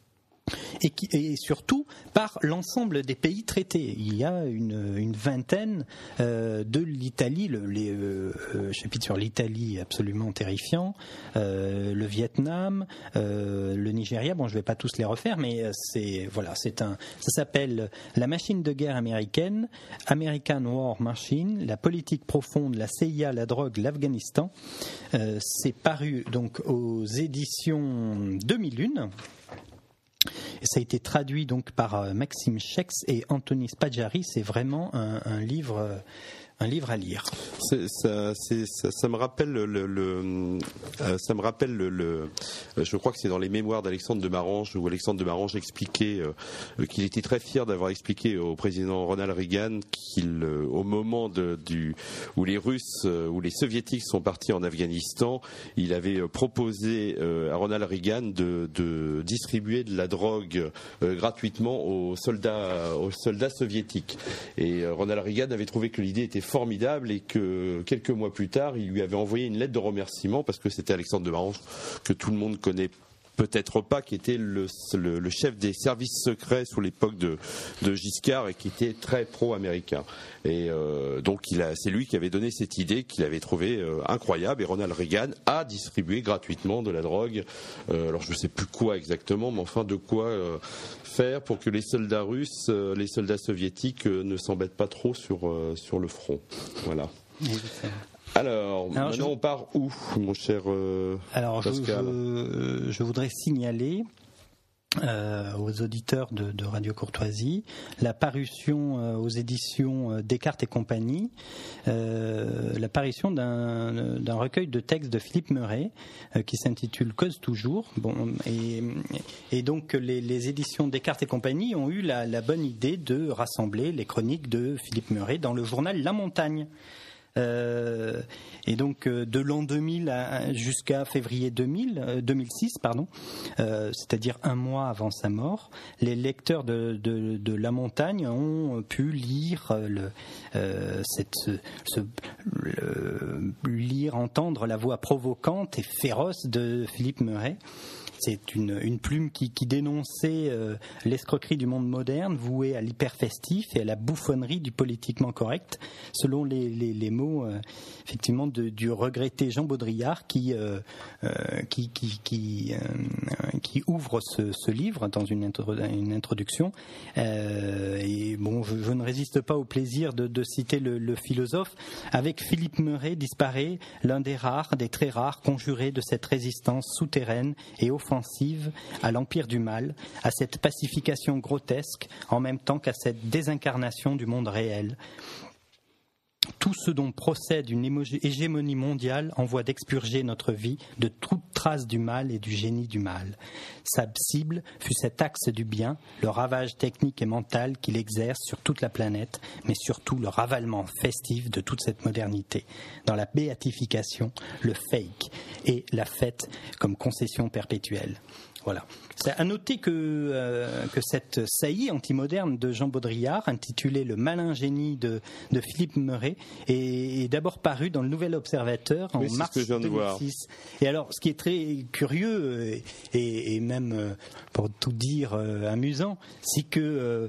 Speaker 3: Et, qui, et surtout par l'ensemble des pays traités. Il y a une, une vingtaine euh, de l'Italie, le les, euh, chapitre sur l'Italie absolument terrifiant, euh, le Vietnam, euh, le Nigeria. Bon, je ne vais pas tous les refaire, mais c'est voilà, c'est un. Ça s'appelle La machine de guerre américaine, American War Machine, la politique profonde, la C I A, la drogue, l'Afghanistan. Euh, c'est paru donc aux éditions deux mille un. Et ça a été traduit donc par Maxime Schex et Anthony Spaggiari. C'est vraiment un, un livre, un livre à lire.
Speaker 1: C'est, ça, c'est, ça, ça me rappelle le, le, le euh, ça me rappelle le, le je crois que c'est dans les mémoires d'Alexandre de Marange où Alexandre de Marange expliquait euh, qu'il était très fier d'avoir expliqué au président Ronald Reagan qu'il, euh, au moment de, du où les Russes, euh, où les Soviétiques sont partis en Afghanistan, il avait proposé euh, à Ronald Reagan de, de distribuer de la drogue euh, gratuitement aux soldats, aux soldats soviétiques. Et euh, Ronald Reagan avait trouvé que l'idée était formidable et que quelques mois plus tard, il lui avait envoyé une lettre de remerciement parce que c'était Alexandre de Marange que tout le monde connaît peut-être pas, qui était le, le, le chef des services secrets sous l'époque de, de Giscard et qui était très pro-américain. Et euh, donc il a, c'est lui qui avait donné cette idée qu'il avait trouvée euh, incroyable. Et Ronald Reagan a distribué gratuitement de la drogue. Euh, alors je ne sais plus quoi exactement, mais enfin de quoi euh, faire pour que les soldats russes, euh, les soldats soviétiques euh, ne s'embêtent pas trop sur euh, sur le front. Voilà. Alors, Alors, maintenant je... on part où, mon cher euh,
Speaker 3: Alors,
Speaker 1: Pascal
Speaker 3: je, je, je voudrais signaler euh, aux auditeurs de, de Radio Courtoisie la parution euh, aux éditions Descartes et compagnie, euh, la parution d'un, d'un recueil de textes de Philippe Meuret euh, qui s'intitule Cause toujours. Bon, et, et donc les, les éditions Descartes et compagnie ont eu la, la bonne idée de rassembler les chroniques de Philippe Meuret dans le journal La Montagne. Euh, et donc euh, de l'an deux mille à, jusqu'à février deux mille, euh, deux mille six, pardon, euh, c'est-à-dire un mois avant sa mort, les lecteurs de, de, de La Montagne ont pu lire, le, euh, cette, ce, ce, le, lire, entendre la voix provocante et féroce de Philippe Meuret. C'est une, une plume qui, qui dénonçait euh, l'escroquerie du monde moderne, vouée à l'hyperfestif et à la bouffonnerie du politiquement correct, selon les, les, les mots euh, effectivement de, du regretté Jean Baudrillard qui, euh, euh, qui, qui, qui, euh, qui ouvre ce, ce livre dans une, intro, une introduction. Euh, et bon, je, je ne résiste pas au plaisir de, de citer le, le philosophe. Avec Philippe Meuret disparaît l'un des rares, des très rares conjurés de cette résistance souterraine et offensive à l'empire du mal, à cette pacification grotesque, en même temps qu'à cette désincarnation du monde réel. Tout ce dont procède une hégémonie mondiale en voie d'expurger notre vie de toute trace du mal et du génie du mal. Sa cible fut cet axe du bien, le ravage technique et mental qu'il exerce sur toute la planète, mais surtout le ravalement festif de toute cette modernité. Dans la béatification, le fake et la fête comme concession perpétuelle. Voilà. C'est à noter que, euh, que cette saillie antimoderne de Jean Baudrillard, intitulée Le malin génie de, de Philippe Meuret, est, est d'abord parue dans le Nouvel Observateur en
Speaker 1: oui,
Speaker 3: mars deux mille six. Et alors, ce qui est très curieux et, et même, pour tout dire, euh, amusant, c'est que euh,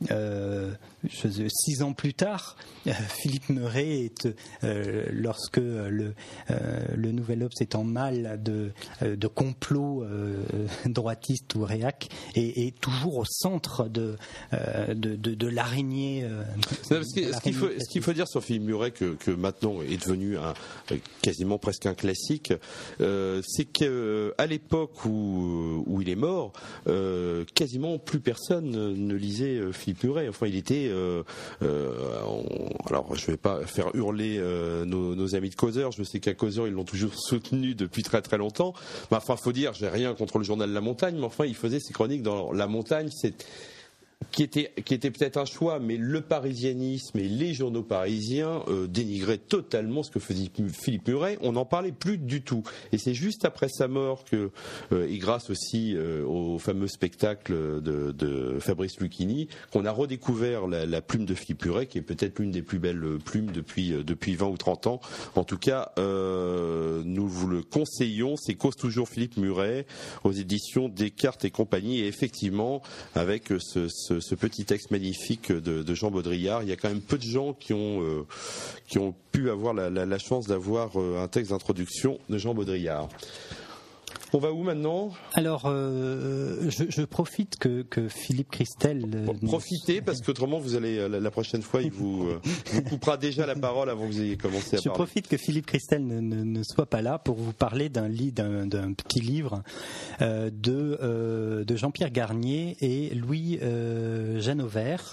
Speaker 3: euh, six ans plus tard, euh, Philippe Meuret est, euh, lorsque le, euh, le Nouvel Obs est en mal de, de complot euh, droitiste ou réac, et est toujours au centre de, euh, de, de, de l'araignée. Euh,
Speaker 1: non, parce que, ce, qu'il faut, ce qu'il faut dire sur Philippe Meuret, que, que maintenant est devenu un, quasiment presque un classique, euh, c'est qu'à l'époque où, où il est mort, euh, quasiment plus personne ne lisait Philippe Meuret. Enfin, il était Euh, euh, on, alors je ne vais pas faire hurler euh, nos, nos amis de Causeur, je sais qu'à Causeur ils l'ont toujours soutenu depuis très très longtemps, mais enfin faut dire, j'ai rien contre le journal La Montagne, mais enfin il faisait ses chroniques dans La Montagne, c'est qui était, qui était peut-être un choix, mais le parisianisme et les journaux parisiens euh, dénigraient totalement ce que faisait Philippe Meuret. On n'en parlait plus du tout. Et c'est juste après sa mort que, euh, et grâce aussi euh, au fameux spectacle de, de Fabrice Lucchini, qu'on a redécouvert la, la plume de Philippe Meuret, qui est peut-être l'une des plus belles plumes depuis, depuis vingt ou trente ans. En tout cas, euh, nous vous le conseillons. C'est Cause toujours Philippe Meuret aux éditions Descartes et compagnie. Et effectivement, avec ce, ce ce petit texte magnifique de, de Jean Baudrillard. Il y a quand même peu de gens qui ont, euh, qui ont pu avoir la, la, la chance d'avoir euh, un texte d'introduction de Jean Baudrillard. On va où maintenant ?
Speaker 3: Alors, euh, je, je profite que, que Philippe Christel... Euh,
Speaker 1: bon, profitez, parce qu'autrement, vous allez, la, la prochaine fois, il vous, euh, vous coupera déjà la parole avant que vous ayez commencé à
Speaker 3: je
Speaker 1: parler.
Speaker 3: Je profite que Philippe Christel ne, ne, ne soit pas là pour vous parler d'un, lit, d'un, d'un petit livre euh, de, euh, de Jean-Pierre Garnier et Louis euh, Jeannevert.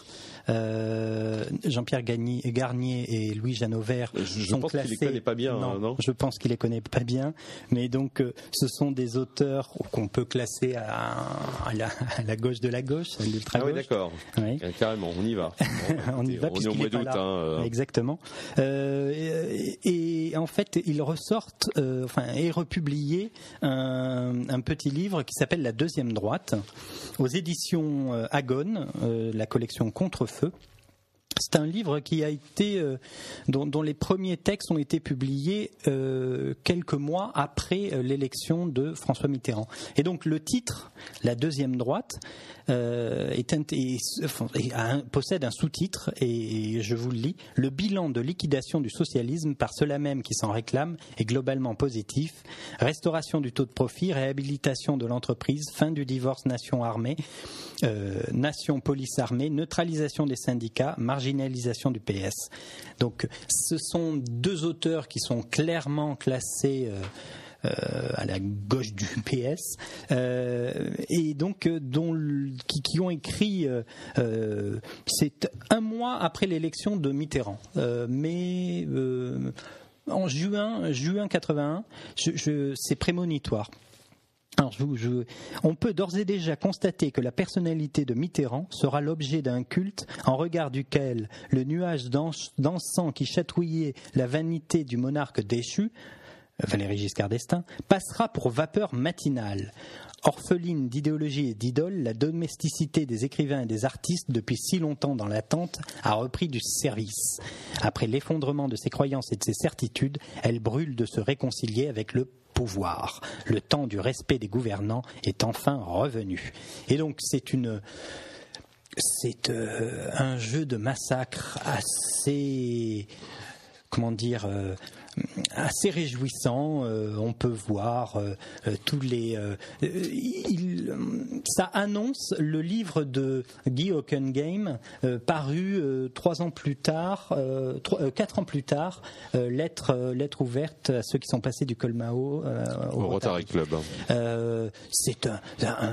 Speaker 3: Euh, Jean-Pierre Garnier, Garnier et Louis Janovert
Speaker 1: je, je
Speaker 3: sont
Speaker 1: pense
Speaker 3: classés.
Speaker 1: qu'il les connaît pas bien,
Speaker 3: non,
Speaker 1: non
Speaker 3: je pense qu'il les connaît pas bien. Mais donc, euh, ce sont des auteurs qu'on peut classer à, à, la, à la gauche de la gauche, à l'ultra-gauche.
Speaker 1: Ah oui, d'accord.
Speaker 3: Oui.
Speaker 1: Carrément, on y va.
Speaker 3: on y va
Speaker 1: on est au mois d'août. Hein,
Speaker 3: Exactement. Euh, et, et en fait, ils ressortent, euh, enfin, est republié un, un petit livre qui s'appelle La Deuxième Droite, aux éditions euh, Agone, euh, la collection Contrefeu. C'est un livre qui a été, euh, dont, dont les premiers textes ont été publiés euh, quelques mois après euh, l'élection de François Mitterrand. Et donc le titre, La Deuxième Droite, euh, est un, est, est, un, possède un sous-titre, et, et je vous le lis. Le bilan de liquidation du socialisme par ceux-là même qui s'en réclament est globalement positif. Restauration du taux de profit, réhabilitation de l'entreprise, fin du divorce nation-armée, euh, nation-police armée, neutralisation des syndicats, marginalisation du P S. Donc ce sont deux auteurs qui sont clairement classés euh, euh, à la gauche du P S euh, et donc euh, dont, qui, qui ont écrit euh, euh, c'est un mois après l'élection de Mitterrand, euh, mais euh, en juin juin quatre-vingt-un, je, je, c'est prémonitoire. Alors, je, je, on peut d'ores et déjà constater que la personnalité de Mitterrand sera l'objet d'un culte en regard duquel le nuage d'encens qui chatouillait la vanité du monarque déchu, Valéry Giscard d'Estaing, passera pour vapeur matinale. Orpheline d'idéologie et d'idole, la domesticité des écrivains et des artistes, depuis si longtemps dans l'attente, a repris du service. Après l'effondrement de ses croyances et de ses certitudes, elle brûle de se réconcilier avec le pouvoir. Le temps du respect des gouvernants est enfin revenu. Et donc c'est une, c'est euh, un jeu de massacre assez, comment dire, euh, assez réjouissant. Euh, on peut voir euh, tous les. Euh, il, ça annonce le livre de Guy Hockenheim, euh, paru euh, trois ans plus tard, euh, trois, euh, quatre ans plus tard, euh, lettre, euh, lettre ouverte à ceux qui sont passés du Colmao euh, au,
Speaker 1: au Rotary Club.
Speaker 3: Euh, c'est un, un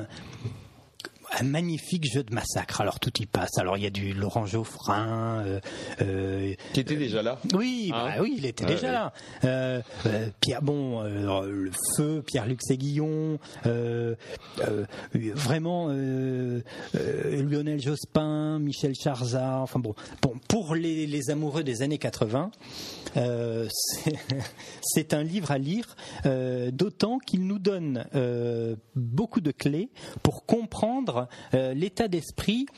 Speaker 3: un magnifique jeu de massacre. Alors tout y passe. Alors il y a du Laurent Geoffrin, euh, euh,
Speaker 1: qui était déjà là.
Speaker 3: Oui, hein bah oui, il était ouais, déjà ouais. là. Euh, euh, Pierre, bon, euh, le feu, Pierre-Luc Séguillon, euh, euh, vraiment euh, euh, Lionel Jospin, Michel Charzat. Enfin bon, bon pour les, les amoureux des années quatre-vingts, euh, c'est, c'est un livre à lire. Euh, d'autant qu'il nous donne euh, beaucoup de clés pour comprendre Euh, l'état d'esprit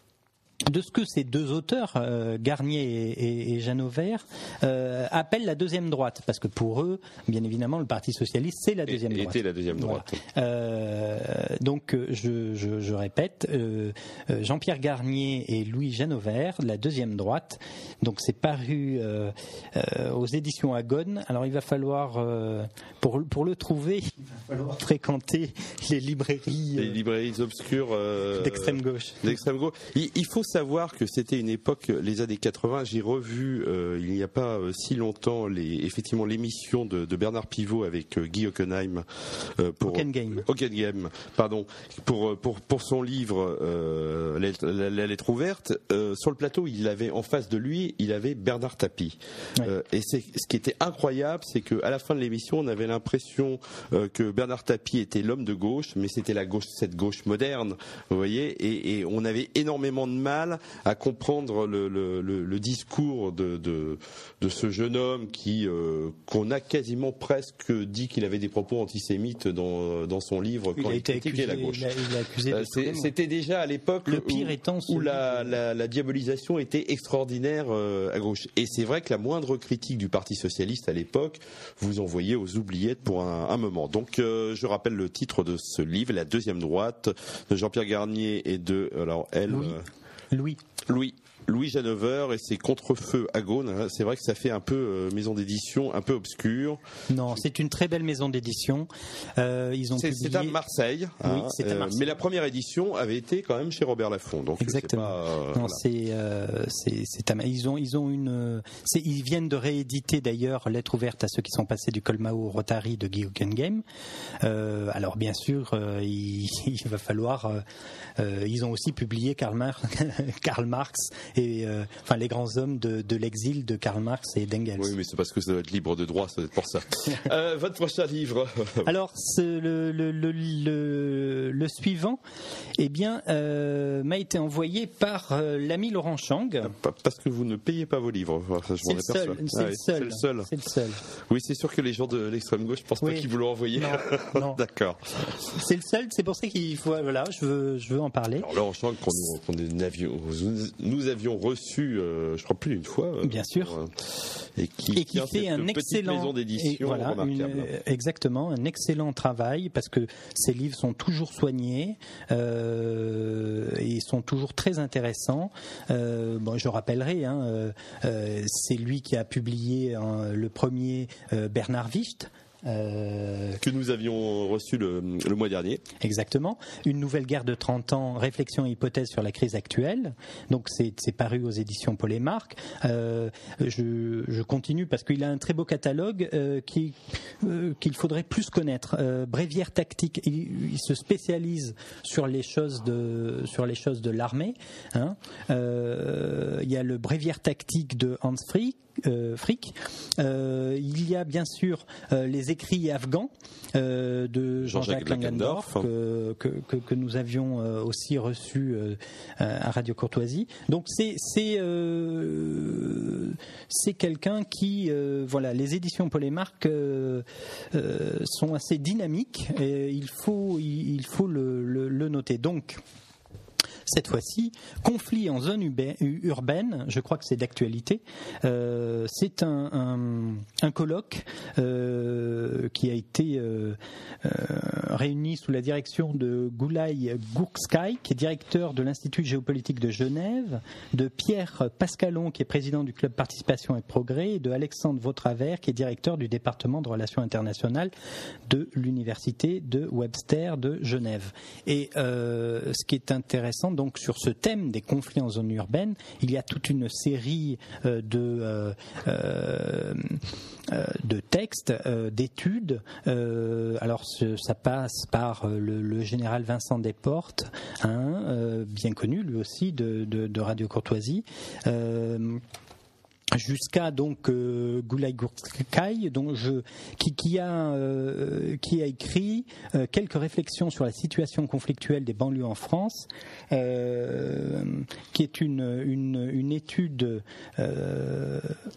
Speaker 3: de ce que ces deux auteurs, euh, Garnier et, et, et Janovert, euh, appellent la deuxième droite, parce que pour eux, bien évidemment, le Parti socialiste, c'est la deuxième
Speaker 1: et,
Speaker 3: droite.
Speaker 1: Était la deuxième droite.
Speaker 3: Voilà. Euh, donc, je, je, je répète, euh, Jean-Pierre Garnier et Louis Janovert, la deuxième droite. Donc, c'est paru euh, euh, aux éditions Agone. Alors, il va falloir, euh, pour, pour le trouver, il va falloir fréquenter les librairies,
Speaker 1: les librairies obscures euh,
Speaker 3: d'extrême gauche.
Speaker 1: D'extrême gauche. Il, il faut savoir que c'était une époque, les années quatre-vingts. J'ai revu euh, il n'y a pas euh, si longtemps les, effectivement l'émission de, de Bernard Pivot avec euh, Guy Hockenheim euh, pour
Speaker 3: Hockenheim.
Speaker 1: Hockenheim, pardon, pour pour pour son livre euh, la, la, la lettre ouverte. Euh, sur le plateau, il avait en face de lui, il avait Bernard Tapie. Ouais. Euh, et c'est ce qui était incroyable, c'est que à la fin de l'émission, on avait l'impression euh, que Bernard Tapie était l'homme de gauche, mais c'était la gauche, cette gauche moderne, vous voyez, et, et on avait énormément de mal à comprendre le, le, le, le discours de, de, de ce jeune homme qui euh, qu'on a quasiment presque dit qu'il avait des propos antisémites dans, dans son livre quand il, il critiquait la gauche.
Speaker 3: Il a, il a accusé
Speaker 1: euh, c'est, c'était déjà à l'époque
Speaker 3: le pire
Speaker 1: où,
Speaker 3: étant
Speaker 1: où la, la, la diabolisation était extraordinaire euh, à gauche. Et c'est vrai que la moindre critique du Parti socialiste à l'époque vous envoyait aux oubliettes pour un, un moment. Donc euh, je rappelle le titre de ce livre, La deuxième droite, de Jean-Pierre Garnier et de alors elle.
Speaker 3: Oui.
Speaker 1: Euh,
Speaker 3: Louis.
Speaker 1: Louis. Louis Janovert et ses Contrefeux Agone. C'est vrai que ça fait un peu euh, maison d'édition, un peu obscure.
Speaker 3: Non, c'est une très belle maison d'édition. Euh, ils ont
Speaker 1: c'est,
Speaker 3: publié...
Speaker 1: c'est à Marseille.
Speaker 3: Oui,
Speaker 1: hein,
Speaker 3: c'est à Marseille.
Speaker 1: Euh, mais la première édition avait été quand même chez Robert Laffont. Donc
Speaker 3: exactement.
Speaker 1: C'est pas, euh,
Speaker 3: non,
Speaker 1: voilà.
Speaker 3: c'est, euh, c'est, c'est à... ils ont, ils ont une. C'est, ils viennent de rééditer d'ailleurs Lettre ouverte à ceux qui sont passés du Colmao au Rotary de Guy Hockenheim. Euh, alors bien sûr, euh, il, il va falloir. Euh, ils ont aussi publié Karl Marx, Karl Marx et euh, enfin les grands hommes de, de l'exil de Karl Marx et d'Engels.
Speaker 1: Oui, mais c'est parce que ça doit être libre de droit, ça doit être pour ça. euh, votre prochain livre.
Speaker 3: Alors le, le, le, le, le suivant, eh bien, euh, m'a été envoyé par euh, l'ami Laurent Chang.
Speaker 1: Parce que vous ne payez pas vos livres. Enfin, je
Speaker 3: c'est, le seul, c'est, ah, oui, c'est le seul. C'est le seul.
Speaker 1: Oui, c'est sûr que les gens de l'extrême gauche, je pense oui. pas qu'ils vous l'ont envoyé.
Speaker 3: Non, non.
Speaker 1: D'accord.
Speaker 3: C'est le seul. C'est pour ça qu'il faut. Voilà, je veux, je veux en parler.
Speaker 1: Alors Laurent Chang, qu'on nous, qu'on nous, avions, nous avions reçu, euh, je crois plus d'une fois.
Speaker 3: Euh, Bien sûr.
Speaker 1: Euh, et qui,
Speaker 3: et qui fait un excellent
Speaker 1: maison d'édition
Speaker 3: voilà,
Speaker 1: remarquable.
Speaker 3: Une, exactement, un excellent travail parce que ces livres sont toujours soignés euh, et sont toujours très intéressants. Euh, bon, je rappellerai, hein, euh, euh, c'est lui qui a publié hein, le premier euh, Bernard Wicht.
Speaker 1: Euh, que nous avions reçu le, le mois dernier.
Speaker 3: Exactement. Une nouvelle guerre de trente ans, réflexion et hypothèse sur la crise actuelle. Donc c'est, c'est paru aux éditions Paul et Marc. Euh, je, je continue parce qu'il a un très beau catalogue euh, qui, euh, qu'il faudrait plus connaître. Euh, Bréviaire tactique. Il, il se spécialise sur les choses de sur les choses de l'armée. Hein. Euh, il y a le Bréviaire tactique de Hans Frick. Euh, Frick. Euh, il y a bien sûr euh, les écrits afghans euh, de Jean-Jacques, Jean-Jacques Langendorf que, que, que, que nous avions euh, aussi reçu euh, à Radio Courtoisie. Donc c'est c'est euh, c'est quelqu'un qui euh, voilà, les éditions Paul et Marc euh, euh, sont assez dynamiques et il faut il, il faut le, le, le noter. Donc cette fois-ci, conflit en zone urbaine, je crois que c'est d'actualité. Euh, c'est un, un, un colloque euh, qui a été euh, euh, réuni sous la direction de Gulay Gurskay, qui est directeur de l'Institut géopolitique de Genève, de Pierre Pascalon, qui est président du Club Participation et Progrès, et de Alexandre Vautravers, qui est directeur du département de relations internationales de l'Université de Webster de Genève. Et euh, ce qui est intéressant, donc sur ce thème des conflits en zone urbaine, il y a toute une série euh, de, euh, euh, de textes, euh, d'études. Euh, alors ce, ça passe par le, le général Vincent Desportes, hein, euh, bien connu lui aussi de, de, de Radio Courtoisie. Euh, jusqu'à donc euh, Gulay Gurskay, donc je qui, qui a euh, qui a écrit euh, quelques réflexions sur la situation conflictuelle des banlieues en France, euh, qui est une une, une étude euh,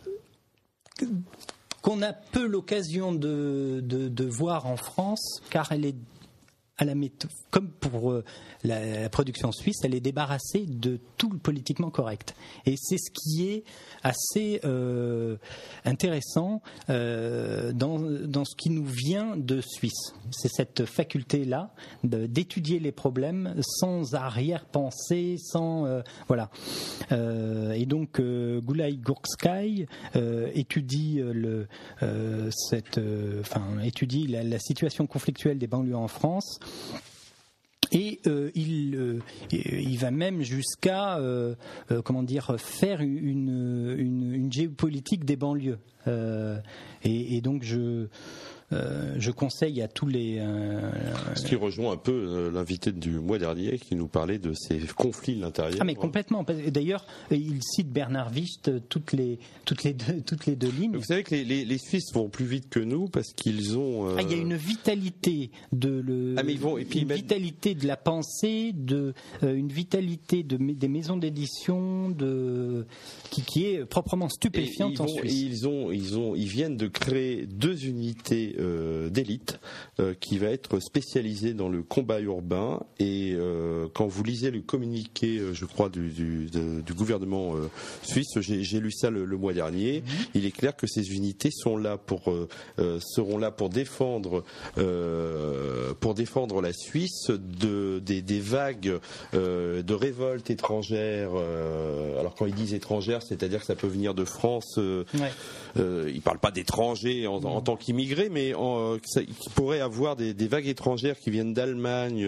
Speaker 3: qu'on a peu l'occasion de, de de voir en France, car elle est à la méthode, comme pour euh, la, la production suisse, elle est débarrassée de tout le politiquement correct. Et c'est ce qui est assez euh, intéressant euh, dans, dans ce qui nous vient de Suisse. C'est cette faculté-là de, d'étudier les problèmes sans arrière-pensée, sans euh, voilà. Euh, et donc euh, Gulay Gurskay euh, étudie le euh, cette, enfin euh, étudie la, la situation conflictuelle des banlieues en France. Et euh, il, euh, il va même jusqu'à euh, euh, comment dire faire une, une, une géopolitique des banlieues. Euh, et, et donc je Euh, je conseille à tous les. Euh,
Speaker 1: Ce qui rejoint un peu euh, l'invité du mois dernier qui nous parlait de ces conflits de l'intérieur.
Speaker 3: Ah mais complètement. D'ailleurs, il cite Bernard Wicht toutes les toutes les deux toutes les deux lignes.
Speaker 1: Vous savez que les, les, les Suisses vont plus vite que nous parce qu'ils ont. Euh...
Speaker 3: Ah, il y a une vitalité de le.
Speaker 1: Ah mais ils vont et puis
Speaker 3: une
Speaker 1: mettent...
Speaker 3: vitalité de la pensée, de euh, une vitalité de des maisons d'édition, de qui, qui est proprement stupéfiante en Suisse.
Speaker 1: Et ils ont ils ont ils viennent de créer deux unités Euh, d'élite euh, qui va être spécialisée dans le combat urbain et euh, quand vous lisez le communiqué euh, je crois du, du, de, du gouvernement euh, suisse, j'ai, j'ai lu ça le, le mois dernier, mmh. Il est clair que ces unités sont là pour euh, euh, seront là pour défendre euh, pour défendre la Suisse de, des, des vagues euh, de révoltes étrangères, euh, alors quand ils disent étrangères, c'est-à-dire que ça peut venir de France, euh, ouais. euh, ils parlent pas d'étrangers en, mmh. en tant qu'immigrés, mais mais en, ça, qui pourrait avoir des, des vagues étrangères qui viennent d'Allemagne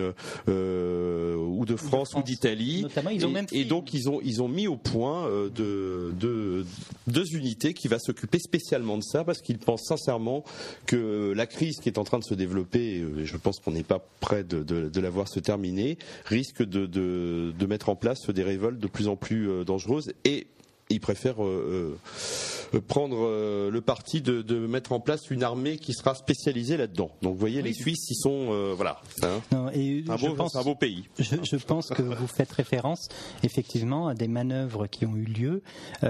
Speaker 1: euh, ou de France, de France ou d'Italie.
Speaker 3: Notamment, ils ont
Speaker 1: et,
Speaker 3: même
Speaker 1: et donc ils ont ils ont mis au point euh, de, de deux unités qui va s'occuper spécialement de ça parce qu'ils pensent sincèrement que la crise qui est en train de se développer, et je pense qu'on n'est pas près de, de, de la voir se terminer, risque de, de, de mettre en place des révoltes de plus en plus dangereuses et ils préfèrent euh, euh, prendre euh, le parti de, de mettre en place une armée qui sera spécialisée là-dedans. Donc vous voyez, oui. Les Suisses, ils sont euh, voilà, hein,
Speaker 3: non, et
Speaker 1: un, beau,
Speaker 3: pense,
Speaker 1: un beau pays.
Speaker 3: Je, je pense que vous faites référence effectivement à des manœuvres qui ont eu lieu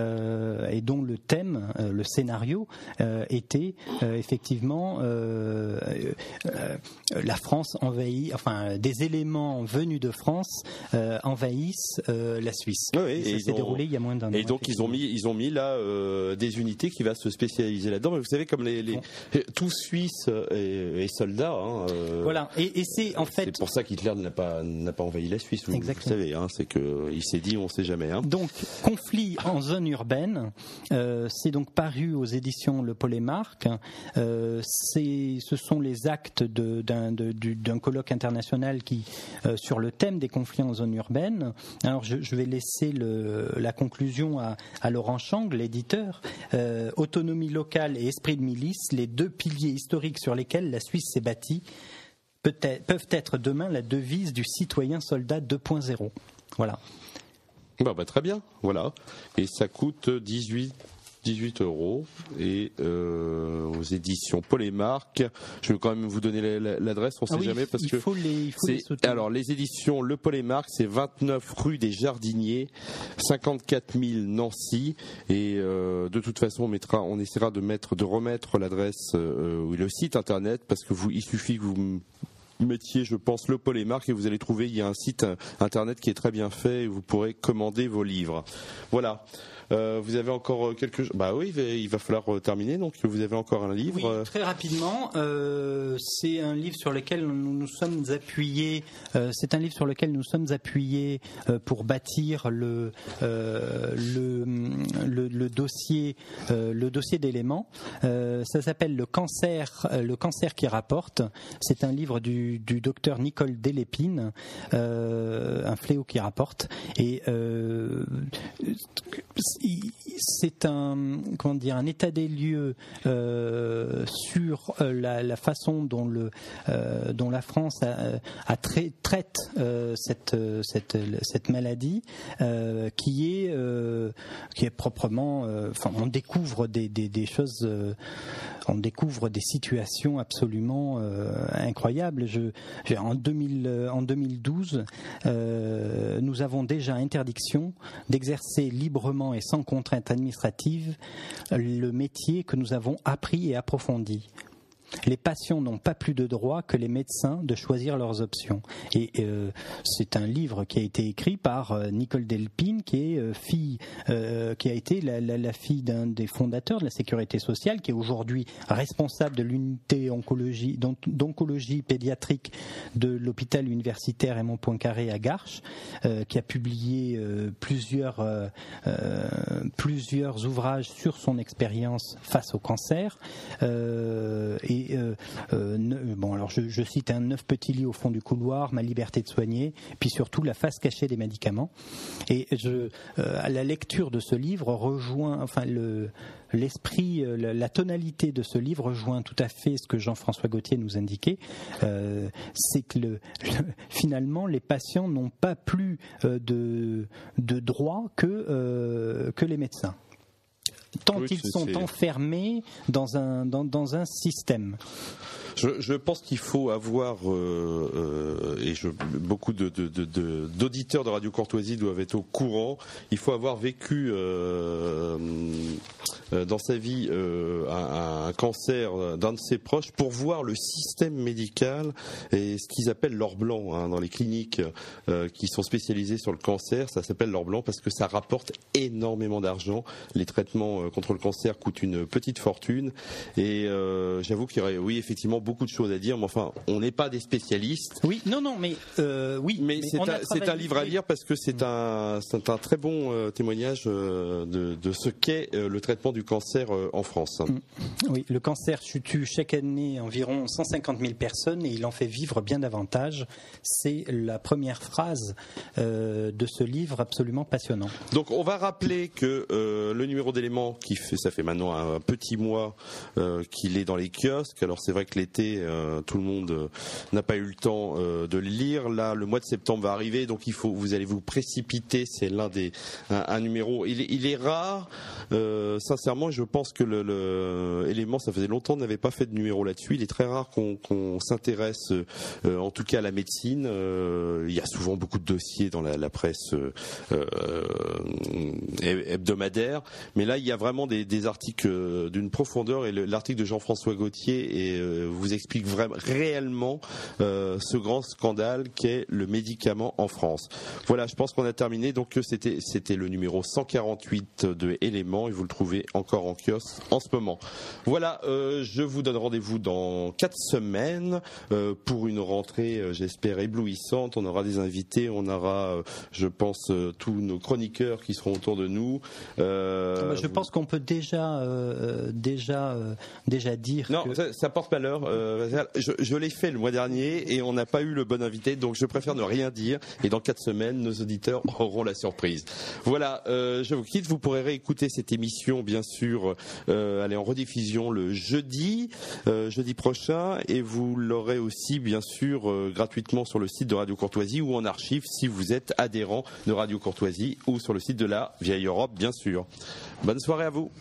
Speaker 3: euh, et dont le thème, euh, le scénario euh, était euh, effectivement euh, euh, la France envahit, enfin des éléments venus de France euh, envahissent euh, la Suisse.
Speaker 1: Oui,
Speaker 3: et
Speaker 1: et
Speaker 3: ça s'est
Speaker 1: ont...
Speaker 3: déroulé il y a moins d'un an.
Speaker 1: Et donc ils ont mis, ils ont mis là euh, des unités qui va se spécialiser là-dedans. Mais vous savez, comme les, les bon. tout Suisse est, est soldat. Hein, euh,
Speaker 3: voilà. Et, et c'est en fait.
Speaker 1: C'est pour ça qu'Hitler n'a pas n'a pas envahi la Suisse. Vous, vous savez, hein, c'est que il s'est dit, on ne sait jamais. Hein.
Speaker 3: Donc conflit en zone urbaine. Euh, c'est donc paru aux éditions Le Polémarque. Euh, c'est, ce sont les actes de, d'un, de, d'un colloque international qui euh, sur le thème des conflits en zone urbaine. Alors je, je vais laisser le, la conclusion À, à Laurent Chang, l'éditeur. Euh, autonomie locale et esprit de milice, les deux piliers historiques sur lesquels la Suisse s'est bâtie, peut-être, peuvent être demain la devise du citoyen soldat deux point zéro. Voilà.
Speaker 1: Bah, bah, très bien, voilà. Et ça coûte dix-huit euros et euh, aux éditions Polémarque. Je vais quand même vous donner l'adresse, on ne sait
Speaker 3: ah oui,
Speaker 1: jamais parce
Speaker 3: il
Speaker 1: que
Speaker 3: faut les, il faut
Speaker 1: c'est,
Speaker 3: les soutenir.
Speaker 1: Alors les éditions Le Polémarque, c'est vingt-neuf rue des Jardiniers, cinquante-quatre mille Nancy et euh, de toute façon on mettra, on essaiera de mettre, de remettre l'adresse euh, ou le site internet parce que vous, il suffit que vous mettiez, je pense, Le Polémarque et vous allez trouver, il y a un site internet qui est très bien fait et vous pourrez commander vos livres. Voilà. Euh, vous avez encore quelque chose. Bah oui, il va falloir terminer. Donc vous avez encore un livre.
Speaker 3: Oui, très rapidement. Euh, c'est un livre sur lequel nous nous sommes appuyés. Euh, c'est un livre sur lequel nous sommes appuyés euh, pour bâtir le euh, le, le, le dossier euh, le dossier d'éléments. Euh, ça s'appelle le cancer euh, le cancer qui rapporte. C'est un livre du, du docteur Nicole Delépine, euh, un fléau qui rapporte. Et euh, c'est un comment dire un état des lieux euh, sur euh, la, la façon dont le euh, dont la France a, a trai, traite euh, cette cette cette maladie euh, qui est euh, qui est proprement euh, enfin on découvre des des, des choses euh, on découvre des situations absolument euh, incroyables. Je, en, deux mille, en deux mille douze, euh, nous avons déjà interdiction d'exercer librement et sans contrainte administrative le métier que nous avons appris et approfondi. Les patients n'ont pas plus de droit que les médecins de choisir leurs options. Et euh, c'est un livre qui a été écrit par euh, Nicole Delépine, qui est euh, fille, euh, qui a été la, la, la fille d'un des fondateurs de la Sécurité sociale, qui est aujourd'hui responsable de l'unité oncologie, d'oncologie pédiatrique de l'hôpital universitaire Raymond Poincaré à Garches, euh, qui a publié euh, plusieurs euh, euh, plusieurs ouvrages sur son expérience face au cancer. Euh, et Et euh, euh, ne, bon, alors je, je cite un neuf petits lits au fond du couloir, ma liberté de soigner, puis surtout la face cachée des médicaments. Et je, euh, à la lecture de ce livre rejoint, enfin le, l'esprit, la, la tonalité de ce livre rejoint tout à fait ce que Jean-François Gauthier nous indiquait. Euh, c'est que le, le, finalement les patients n'ont pas plus euh, de, de droits que euh, que les médecins. Tant oui, ils sont c'est... enfermés dans un, dans, dans un système.
Speaker 1: Je, je pense qu'il faut avoir, euh, euh, et je, beaucoup de, de, de, de, d'auditeurs de Radio Courtoisie doivent être au courant, il faut avoir vécu euh, euh, dans sa vie euh, un, un cancer d'un de ses proches pour voir le système médical et ce qu'ils appellent l'or blanc hein, dans les cliniques euh, qui sont spécialisées sur le cancer. Ça s'appelle l'or blanc parce que ça rapporte énormément d'argent. Les traitements contre le cancer coûtent une petite fortune et euh, j'avoue qu'il y aurait, oui, effectivement, beaucoup de choses à dire, mais enfin, on n'est pas des spécialistes.
Speaker 3: Oui, non, non, mais euh, oui.
Speaker 1: Mais, mais c'est, un, c'est un livre à lire parce que c'est un, c'est un très bon euh, témoignage euh, de, de ce qu'est euh, le traitement du cancer euh, en France.
Speaker 3: Oui, le cancer tue chaque année environ cent cinquante mille personnes et il en fait vivre bien davantage. C'est la première phrase euh, de ce livre absolument passionnant.
Speaker 1: Donc, on va rappeler que euh, le numéro d'éléments, qui fait, ça fait maintenant un petit mois euh, qu'il est dans les kiosques. Alors, c'est vrai que l'été, euh, tout le monde euh, n'a pas eu le temps euh, de le lire. Là, le mois de septembre va arriver, donc il faut, vous allez vous précipiter. C'est l'un des un, un numéro. Il est, il est rare. Euh, sincèrement, je pense que le, le élément, ça faisait longtemps qu'on n'avait pas fait de numéro là-dessus. Il est très rare qu'on, qu'on s'intéresse, euh, en tout cas à la médecine. Euh, il y a souvent beaucoup de dossiers dans la, la presse euh, hebdomadaire, mais là, il y a vraiment des, des articles d'une profondeur. Et le, l'article de Jean-François Gauthier et, euh, vous explique vraiment réellement euh, ce grand scandale qu'est le médicament en France. Voilà, je pense qu'on a terminé. Donc c'était c'était le numéro cent quarante-huit de Éléments et vous le trouvez encore en kiosque en ce moment. Voilà, euh, je vous donne rendez-vous dans quatre semaines euh, pour une rentrée, euh, j'espère, éblouissante. On aura des invités, on aura, euh, je pense, euh, tous nos chroniqueurs qui seront autour de nous.
Speaker 3: Euh, je pense qu'on peut déjà euh, déjà euh, déjà dire.
Speaker 1: Non,
Speaker 3: que...
Speaker 1: ça, ça porte malheur. Euh, je, je l'ai fait le mois dernier et on n'a pas eu le bon invité, donc je préfère ne rien dire. Et dans quatre semaines, nos auditeurs auront la surprise. Voilà, euh, je vous quitte. Vous pourrez réécouter cette émission, bien sûr, euh, elle est en rediffusion le jeudi, euh, jeudi prochain, et vous l'aurez aussi, bien sûr, euh, gratuitement sur le site de Radio Courtoisie ou en archive si vous êtes adhérent de Radio Courtoisie ou sur le site de la Vieille Europe, bien sûr. Bonne soirée à vous.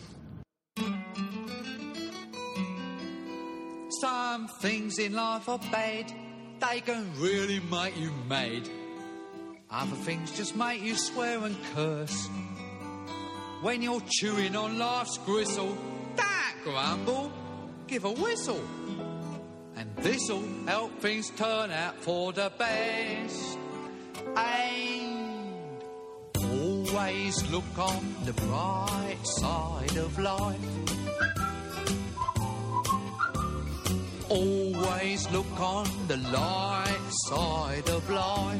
Speaker 5: Some things in life are bad, they can really make you mad. Other things just make you swear and curse. When you're chewing on life's gristle, don't grumble, give a whistle. And this'll help things turn out for the best. And always look on the bright side of life. Always look on the light side of life.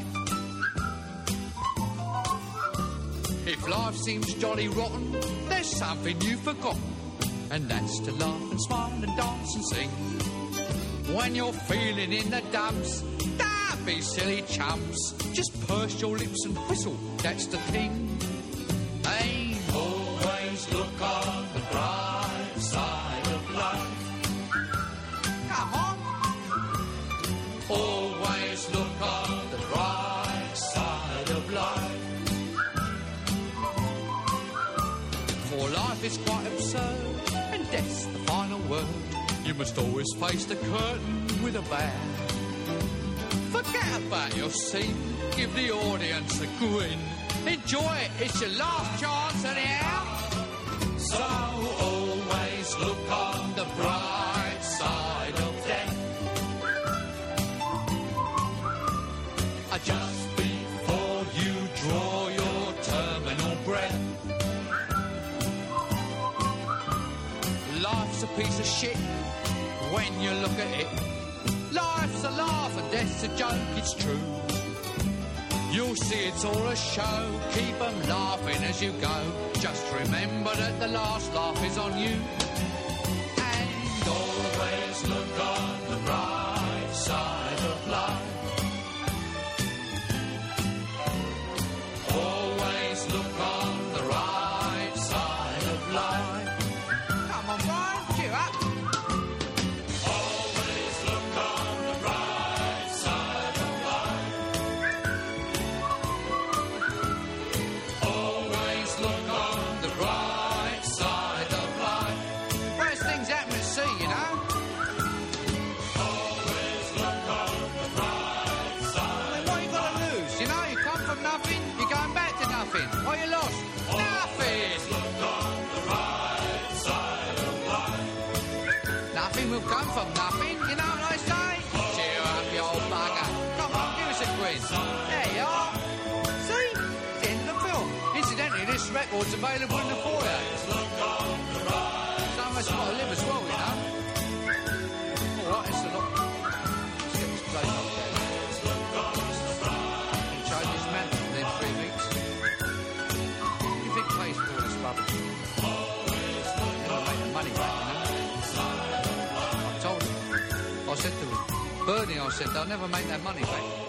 Speaker 5: If life seems jolly rotten, there's something you've forgotten, and that's to laugh and smile and dance and sing. When you're feeling in the dumps, don't be silly chumps. Just purse your lips and whistle, that's the thing. Hey, always look on the bright side of life. Come on. Always look on the bright side of life. For life is quite absurd, and death's the final word. You must always face the curtain with a bow. Forget about your scene, give the audience a grin. Enjoy it, it's your last chance anyhow. So always look on the bright side of death. Just before you draw your terminal breath. Life's a piece of shit when you look at it. Life's a laugh and death's a joke, it's true. You'll see it's all a show, keep 'em laughing as you go. Just remember that the last laugh is on you. And always look on the bright side of life. Always look on the right side of life. Come on, Brian, cheer up. Always look on the right side of life. Always look on the right side of life. Worst things happen at sea, you know. Always look on the right side. I mean, what you got to lose? You know, you come from nothing, you're going back to nothing. What you lost? Nothing. Look on the right side of life. Nothing will come from nothing, you know what I say? Cheer up, you old bugger. Come on, give us a quiz. There you are. See? It's the end of the film. Incidentally, this record's available in the foyer. Look on the right. Some of us got to live as well, you know. All right, it's a lot Bernie, I said, they'll never make their money back.